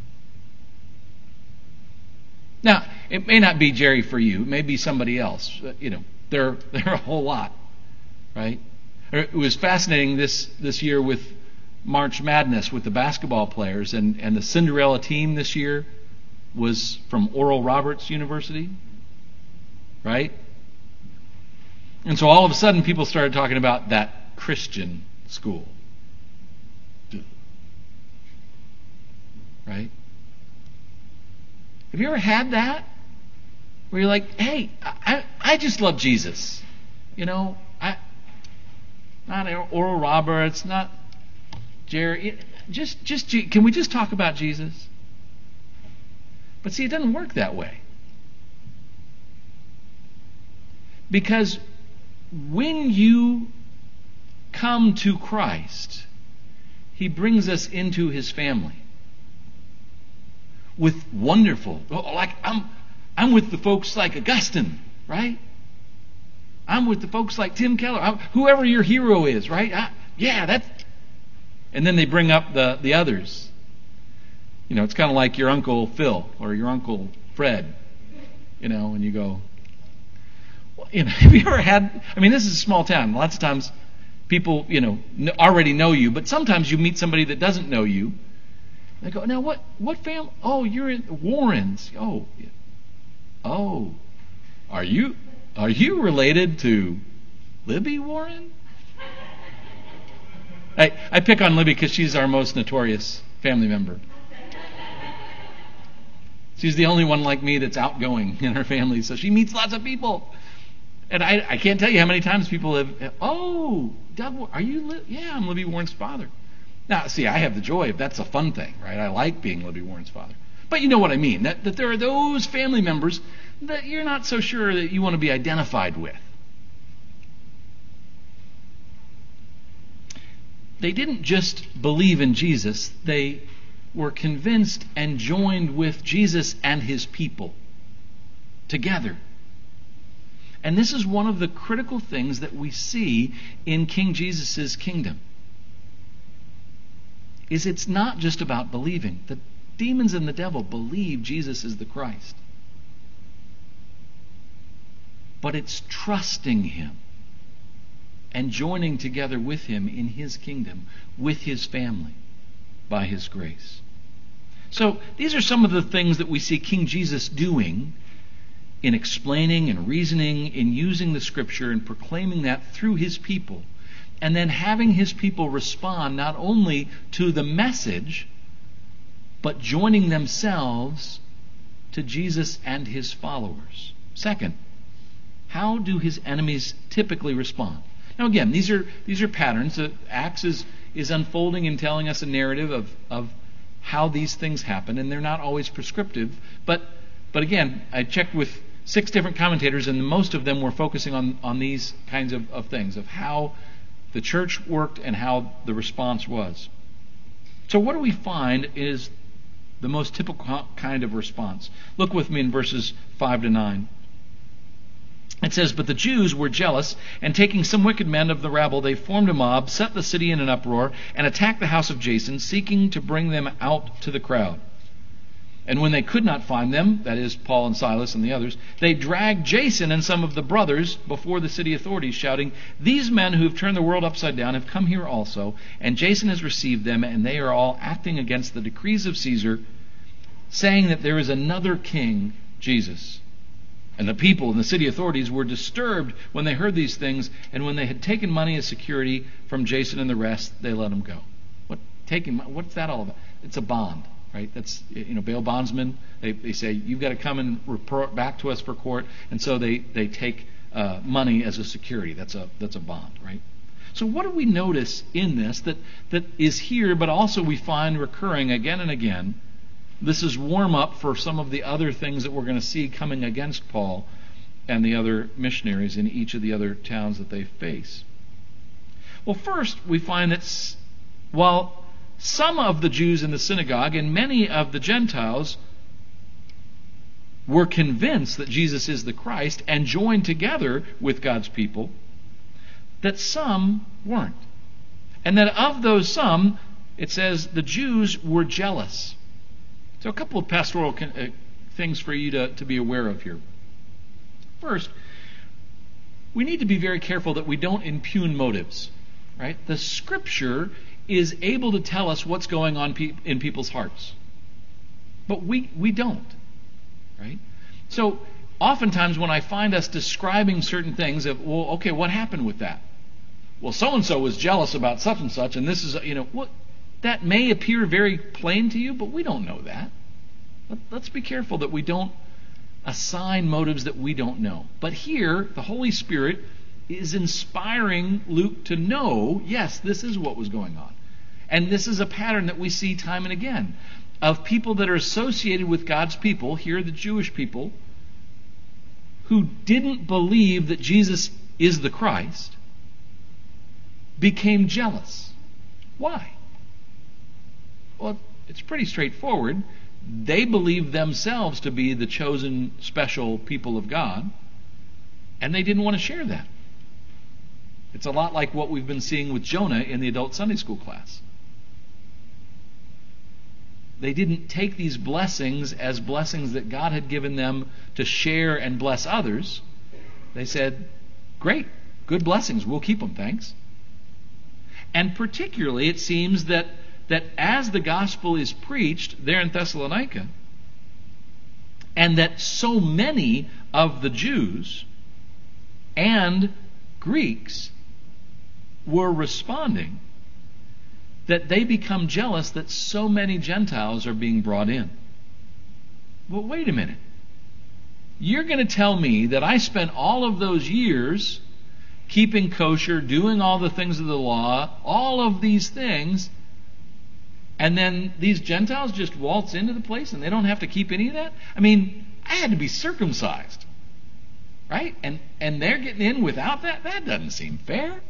Now, it may not be Jerry for you. It may be somebody else. You know, there, there are a whole lot, right? It was fascinating this, this year with March Madness with the basketball players, and, and the Cinderella team this year was from Oral Roberts University, right? And so all of a sudden people started talking about that Christian school. Right? Have you ever had that? where you're like, hey, I, I just love Jesus. You know, I not Oral Roberts, not Jerry. Just, just, can we just talk about Jesus? But see, it doesn't work that way. Because when you come to Christ, He brings us into His family with wonderful, like I'm, I'm with the folks like Augustine, right? I'm with the folks like Tim Keller, I'm, whoever your hero is, right? I, yeah, that's. And then they bring up the the others. You know, it's kind of like your Uncle Phil or your Uncle Fred. You know, and you go, well, you know, have you ever had? I mean, this is a small town. Lots of times, people, you know, already know you, but sometimes you meet somebody that doesn't know you. They go, now what? What family? Oh, you're in Warrens. Oh, oh, are you are you related to Libby Warren? I I pick on Libby because she's our most notorious family member. She's the only one like me that's outgoing in her family, so she meets lots of people. And I, I can't tell you how many times people have, oh, Doug, are you, Li-? yeah, I'm Libby Warren's father. Now, see, I have the joy of that's a fun thing, right? I like being Libby Warren's father. But you know what I mean, that, that there are those family members that you're not so sure that you want to be identified with. They didn't just believe in Jesus, they were convinced and joined with Jesus and His people together. And this is one of the critical things that we see in King Jesus' kingdom. Is it's not just about believing. The demons and the devil believe Jesus is the Christ. But it's trusting Him and joining together with Him in His kingdom, with His family, by His grace. So these are some of the things that we see King Jesus doing in explaining and reasoning, in using the Scripture and proclaiming that through His people, and then having His people respond not only to the message, but joining themselves to Jesus and His followers. Second, how do His enemies typically respond? Now again, these are these are patterns. Uh, Acts is, is unfolding and telling us a narrative of, of how these things happen, and they're not always prescriptive. But but again, I checked with six different commentators, and most of them were focusing on, on these kinds of, of things, of how the church worked and how the response was. So what do we find is the most typical kind of response? Look with me in verses five to nine. It says, but the Jews were jealous, and taking some wicked men of the rabble, they formed a mob, set the city in an uproar, and attacked the house of Jason, seeking to bring them out to the crowd. And when they could not find them, that is, Paul and Silas and the others, they dragged Jason and some of the brothers before the city authorities, shouting, these men who have turned the world upside down have come here also, and Jason has received them, and they are all acting against the decrees of Caesar, saying that there is another king, Jesus. And the people and the city authorities were disturbed when they heard these things, and when they had taken money as security from Jason and the rest, they let him go. What taking? What's that all about? It's a bond, right? That's, you know, bail bondsmen. They they say you've got to come and report back to us for court, and so they they take uh, money as a security. That's a that's a bond, right? So what do we notice in this that that is here, but also we find recurring again and again? This is warm up for some of the other things that we're going to see coming against Paul and the other missionaries in each of the other towns that they face. Well, first, we find that while some of the Jews in the synagogue and many of the Gentiles were convinced that Jesus is the Christ and joined together with God's people, that some weren't. And that of those some, it says the Jews were jealous. So a couple of pastoral con- uh, things for you to, to be aware of here. First, we need to be very careful that we don't impugn motives. Right? The Scripture is able to tell us what's going on pe- in people's hearts. But we, we don't. Right? So oftentimes when I find us describing certain things of, well, okay, what happened with that? Well, so-and-so was jealous about such and such, and this is, you know, what? That may appear very plain to you, but we don't know that. Let's be careful that we don't assign motives that we don't know. But here, the Holy Spirit is inspiring Luke to know, yes, this is what was going on. And this is a pattern that we see time and again of people that are associated with God's people, here the Jewish people, who didn't believe that Jesus is the Christ, became jealous. Why? Well, it's pretty straightforward. They believed themselves to be the chosen special people of God, and they didn't want to share that. It's a lot like what we've been seeing with Jonah in the adult Sunday school class. They didn't take these blessings as blessings that God had given them to share and bless others. They said, great, good blessings, we'll keep them, thanks. And particularly, it seems that, that as the gospel is preached there in Thessalonica, and that so many of the Jews and Greeks were responding, that they become jealous that so many Gentiles are being brought in. Well, wait a minute. You're going to tell me that I spent all of those years keeping kosher, doing all the things of the law, all of these things, and then these Gentiles just waltz into the place and they don't have to keep any of that? I mean, I had to be circumcised, right? And and they're getting in without that? That doesn't seem fair.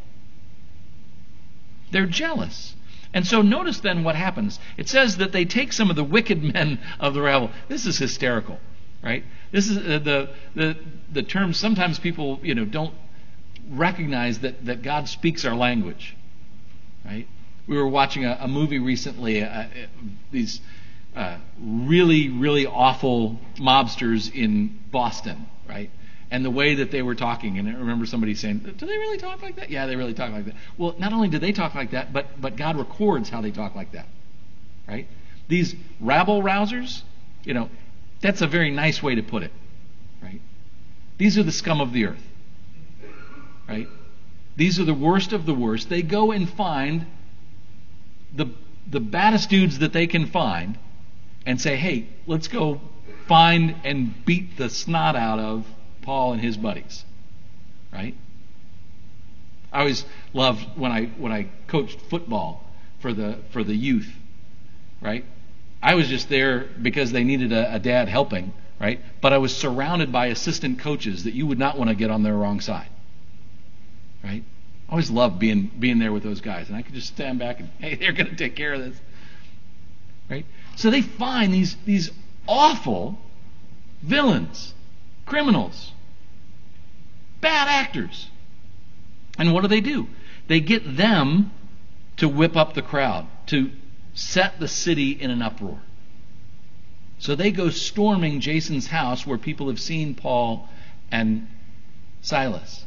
They're jealous. And so notice then what happens. It says that they take some of the wicked men of the rabble. This is hysterical, right? This is uh, the the the term. Sometimes people, you know, don't recognize that that God speaks our language, right? We were watching a, a movie recently. Uh, these uh, really really awful mobsters in Boston, right? And the way that they were talking, and I remember somebody saying, do they really talk like that? Yeah, they really talk like that. Well, not only do they talk like that, but but God records how they talk like that, right? These rabble-rousers, you know, that's a very nice way to put it, right? These are the scum of the earth, right? These are the worst of the worst. They go and find the the baddest dudes that they can find and say, hey, let's go find and beat the snot out of Paul and his buddies, right? I always loved when I when I coached football for the for the youth, right? I was just there because they needed a, a dad helping, right? But I was surrounded by assistant coaches that you would not want to get on their wrong side, right? I always loved being being there with those guys, and I could just stand back and, hey, they're going to take care of this, right? So they find these these awful villains, criminals, bad actors. And what do they do? They get them to whip up the crowd, to set the city in an uproar. So they go storming Jason's house where people have seen Paul and Silas.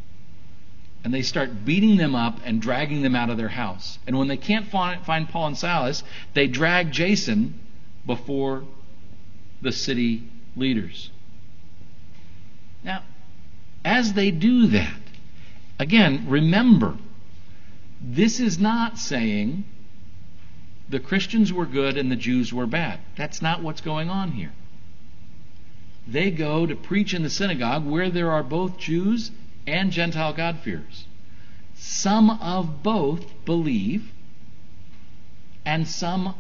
And they start beating them up and dragging them out of their house. And when they can't find, find Paul and Silas, they drag Jason before the city leaders. Now, as they do that, again, remember, this is not saying the Christians were good and the Jews were bad. That's not what's going on here. They go to preach in the synagogue where there are both Jews and Gentile God-fearers. Some of both believe, and some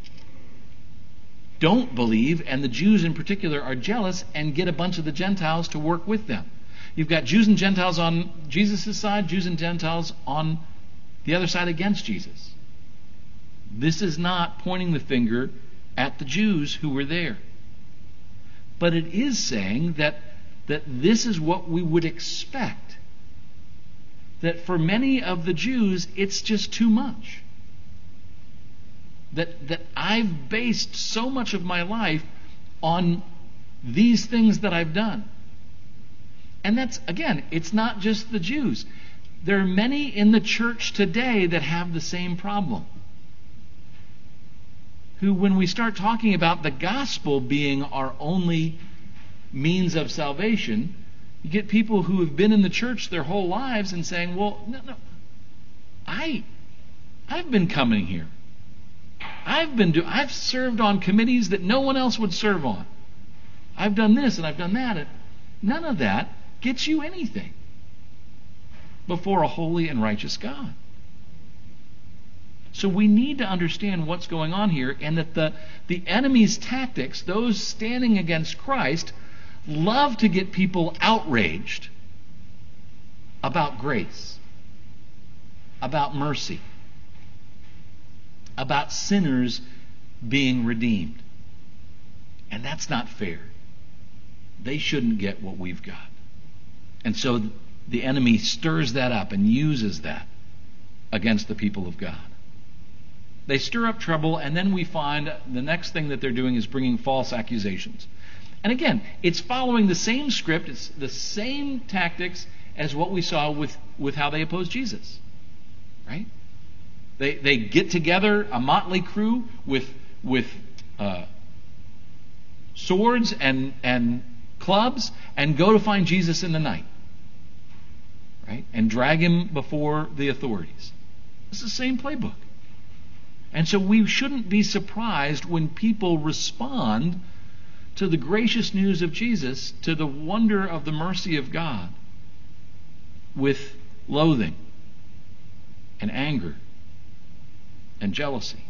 don't believe, and the Jews in particular are jealous and get a bunch of the Gentiles to work with them. You've got Jews and Gentiles on Jesus' side, Jews and Gentiles on the other side against Jesus. This is not pointing the finger at the Jews who were there. But it is saying that, that this is what we would expect. That for many of the Jews, it's just too much. That, that I've based so much of my life on these things that I've done. And that's, again, it's not just the Jews. There are many in the church today that have the same problem. Who, when we start talking about the gospel being our only means of salvation, you get people who have been in the church their whole lives and saying, well, no, no, I, I've been coming here. I've been do- I've served on committees that no one else would serve on. I've done this and I've done that. And none of that gets you anything before a holy and righteous God. So we need to understand what's going on here, and that the, the enemy's tactics, those standing against Christ, love to get people outraged about grace, about mercy, about sinners being redeemed. And that's not fair. They shouldn't get what we've got. And so the enemy stirs that up and uses that against the people of God. They stir up trouble, and then we find the next thing that they're doing is bringing false accusations. And again, it's following the same script, it's the same tactics as what we saw with, with how they opposed Jesus. Right? They they get together, a motley crew with with uh, swords and and clubs, and go to find Jesus in the night. Right? And drag him before the authorities. It's the same playbook. And so we shouldn't be surprised when people respond to the gracious news of Jesus, to the wonder of the mercy of God, with loathing and anger and jealousy.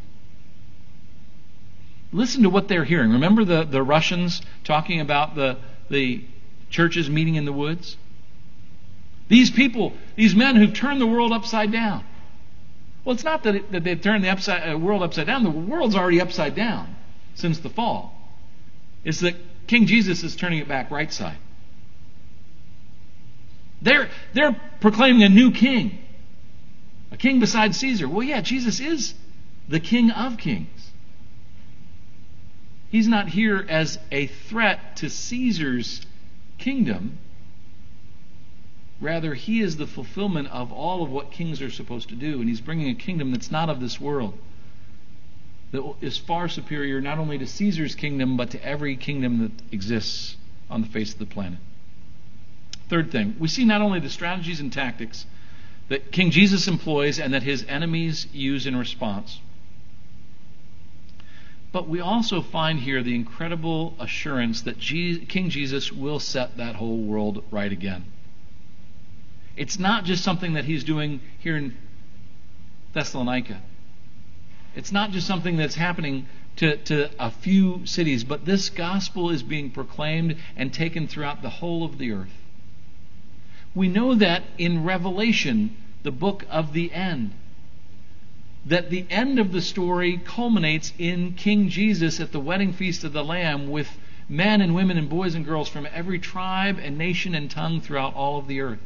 Listen to what they're hearing. Remember the, the Russians talking about the, the churches meeting in the woods? These people, these men who've turned the world upside down. Well, it's not that, it, that they've turned the upside, uh, world upside down. The world's already upside down since the fall. It's that King Jesus is turning it back right side. They're, they're proclaiming a new king. A king besides Caesar. Well, yeah, Jesus is the King of kings. He's not here as a threat to Caesar's kingdom. Rather, he is the fulfillment of all of what kings are supposed to do. And he's bringing a kingdom that's not of this world, that is far superior not only to Caesar's kingdom, but to every kingdom that exists on the face of the planet. Third thing, we see not only the strategies and tactics that King Jesus employs and that his enemies use in response, but we also find here the incredible assurance that King Jesus will set that whole world right again. It's not just something that he's doing here in Thessalonica. It's not just something that's happening to, to a few cities, but this gospel is being proclaimed and taken throughout the whole of the earth. We know that in Revelation, the book of the end, that the end of the story culminates in King Jesus at the wedding feast of the Lamb with men and women and boys and girls from every tribe and nation and tongue throughout all of the earth.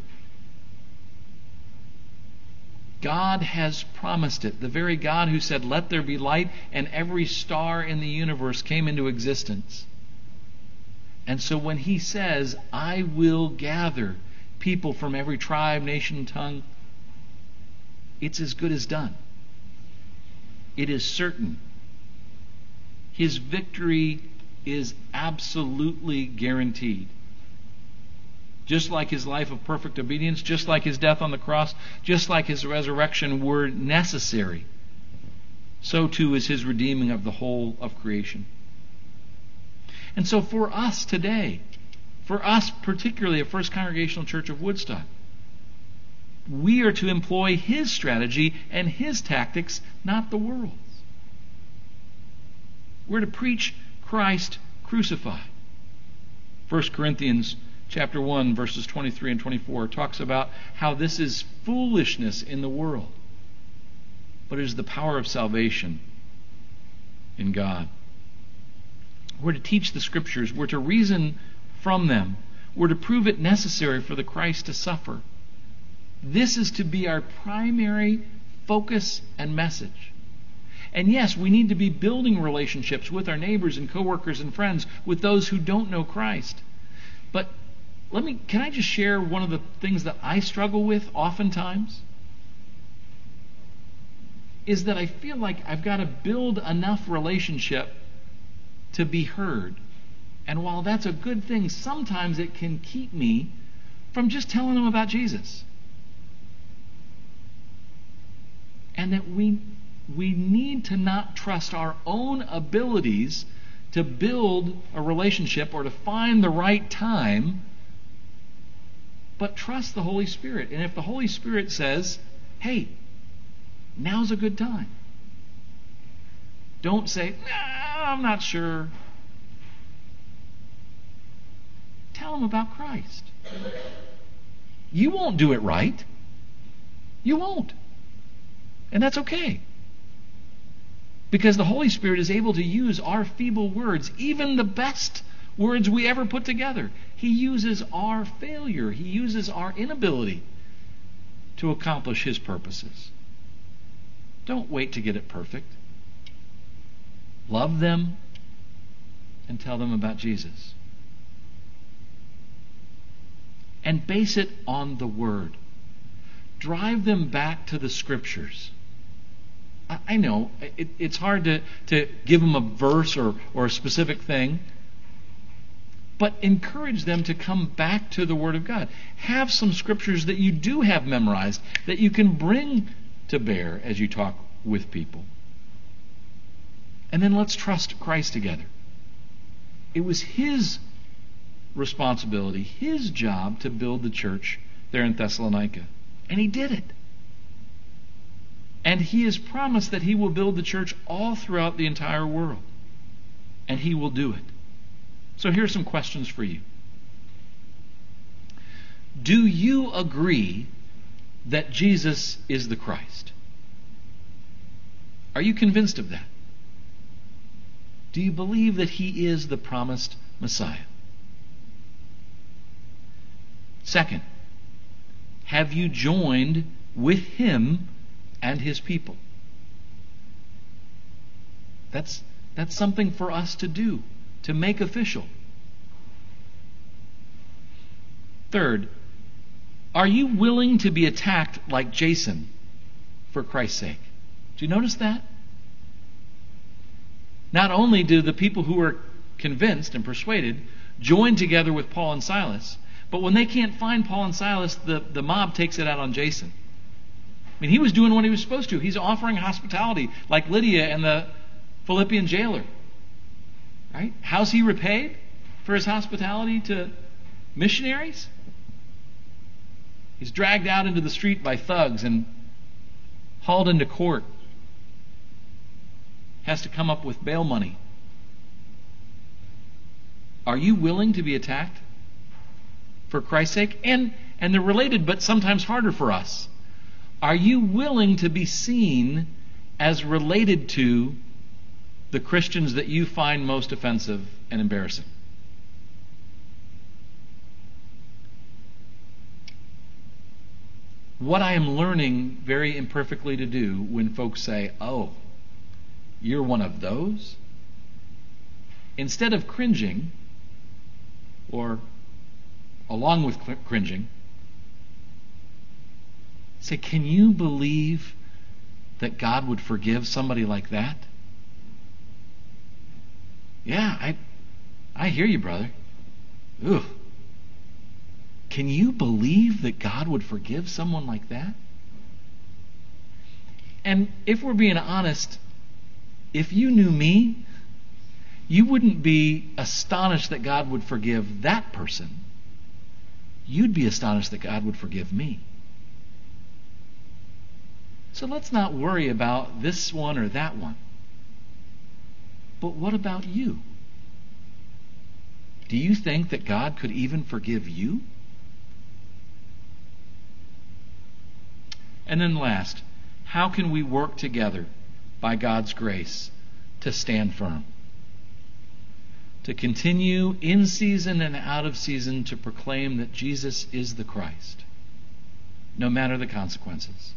God has promised it. The very God who said, "Let there be light," and every star in the universe came into existence. And so when he says, "I will gather people from every tribe, nation, tongue," it's as good as done. It is certain. His victory is absolutely guaranteed. Just like his life of perfect obedience, just like his death on the cross, just like his resurrection were necessary, so too is his redeeming of the whole of creation. And so for us today, for us particularly at First Congregational Church of Woodstock, we are to employ his strategy and his tactics, not the world's. We're to preach Christ crucified. First Corinthians chapter one, verses twenty-three and twenty-four talks about how this is foolishness in the world, but it is the power of salvation in God. We're to teach the Scriptures. We're to reason from them. We're to prove it necessary for the Christ to suffer. This is to be our primary focus and message. And yes, we need to be building relationships with our neighbors and coworkers and friends, with those who don't know Christ. But let me, can I just share one of the things that I struggle with oftentimes? Is that I feel like I've got to build enough relationship to be heard. And while that's a good thing, sometimes it can keep me from just telling them about Jesus. And that we we need to not trust our own abilities to build a relationship or to find the right time, but trust the Holy Spirit. And if the Holy Spirit says, hey, now's a good time, don't say, nah, I'm not sure. Tell them about Christ. You won't do it right. You won't. And that's okay. Because the Holy Spirit is able to use our feeble words, even the best words we ever put together. He uses our failure. He uses our inability to accomplish His purposes. Don't wait to get it perfect. Love them and tell them about Jesus. And base it on the Word. Drive them back to the Scriptures. I, I know it, it's hard to, to give them a verse or, or a specific thing, but encourage them to come back to the Word of God. Have some Scriptures that you do have memorized that you can bring to bear as you talk with people. And then let's trust Christ together. It was His responsibility, His job to build the church there in Thessalonica. And He did it. And He has promised that He will build the church all throughout the entire world. And He will do it. So here are some questions for you. Do you agree that Jesus is the Christ? Are you convinced of that? Do you believe that He is the promised Messiah? Second, have you joined with Him and His people? That's, that's something for us to do, to make official. Third, are you willing to be attacked like Jason for Christ's sake? Do you notice that? Not only do the people who are convinced and persuaded join together with Paul and Silas, but when they can't find Paul and Silas, the, the mob takes it out on Jason. I mean, he was doing what he was supposed to. He's offering hospitality like Lydia and the Philippian jailer. Right? How's he repaid for his hospitality to missionaries? He's dragged out into the street by thugs and hauled into court. Has to come up with bail money. Are you willing to be attacked for Christ's sake? And, and they're related, but sometimes harder for us. Are you willing to be seen as related to the Christians that you find most offensive and embarrassing? What I am learning very imperfectly to do when folks say, oh, you're one of those? Instead of cringing, or along with cringing, say, can you believe that God would forgive somebody like that? Yeah, I I hear you, brother. Ugh. Can you believe that God would forgive someone like that? And if we're being honest, if you knew me, you wouldn't be astonished that God would forgive that person. You'd be astonished that God would forgive me. So let's not worry about this one or that one. But what about you? Do you think that God could even forgive you? And then last, how can we work together by God's grace to stand firm? To continue in season and out of season to proclaim that Jesus is the Christ, no matter the consequences.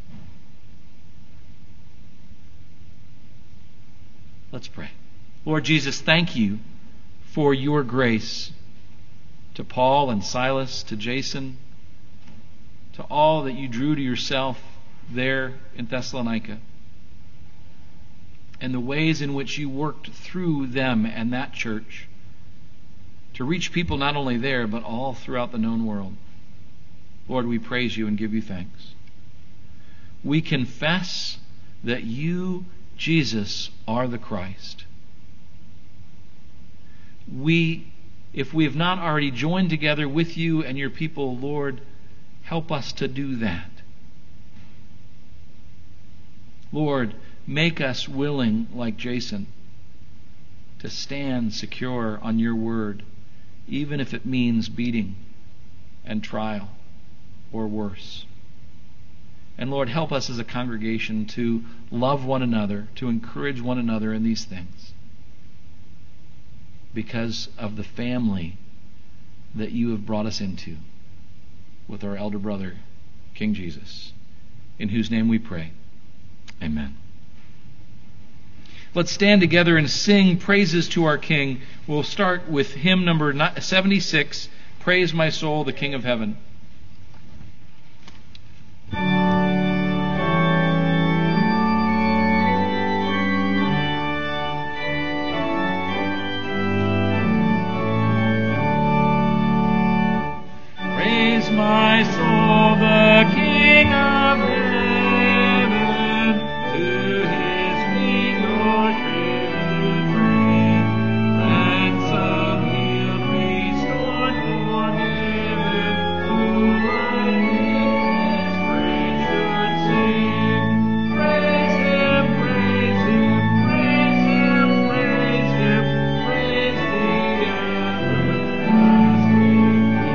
Let's pray. Lord Jesus, thank you for your grace to Paul and Silas, to Jason, to all that you drew to yourself there in Thessalonica, and the ways in which you worked through them and that church to reach people not only there, but all throughout the known world. Lord, we praise you and give you thanks. We confess that you, Jesus, are the Christ. we, if we have not already joined together with you and your people, Lord, help us to do that. Lord, make us willing, like Jason, to stand secure on your word, even if it means beating and trial or worse. And Lord, help us as a congregation to love one another, to encourage one another in these things, because of the family that you have brought us into with our elder brother, King Jesus, in whose name we pray. Amen. Let's stand together and sing praises to our King. We'll start with hymn number seventy-six, Praise My Soul, the King of Heaven. Praise my soul, the King of Heaven, to his feet your tribute bring. Ransom healed, restored, forgiven, who like me his praise should sing. Praise him, praise him, praise him, praise him, praise the everlasting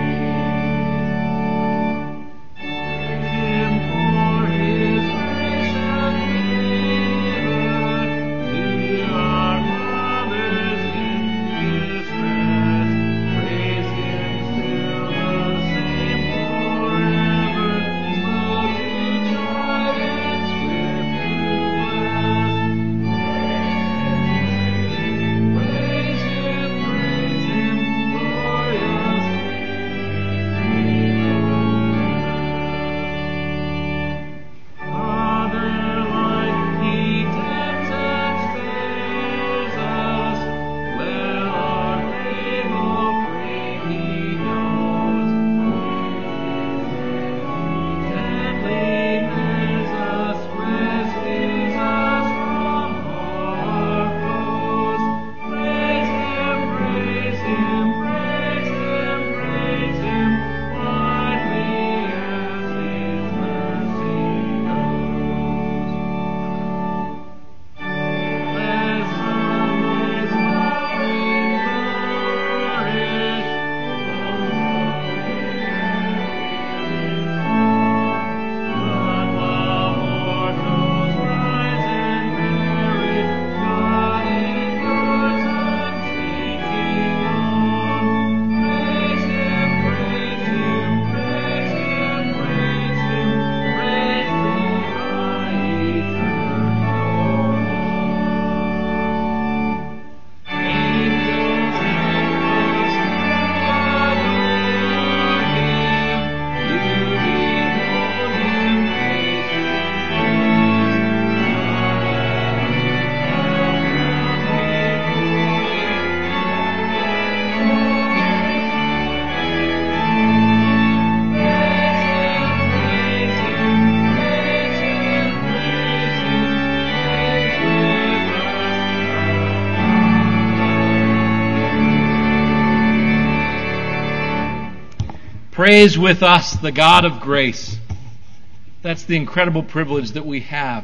Praise with us the God of grace. That's the incredible privilege that we have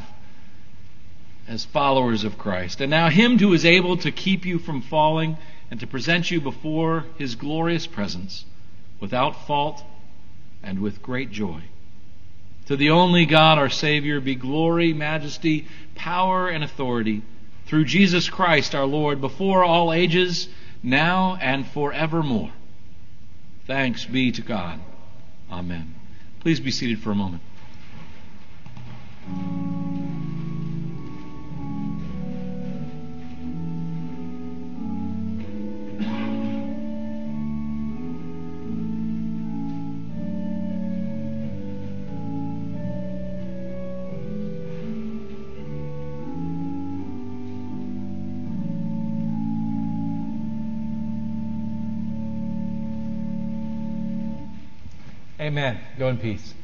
as followers of Christ. And now him who is able to keep you from falling and to present you before his glorious presence without fault and with great joy. To the only God, our Savior, be glory, majesty, power, and authority through Jesus Christ our Lord, before all ages, now and forevermore. Thanks be to God. Amen. Please be seated for a moment. Amen. Go in peace.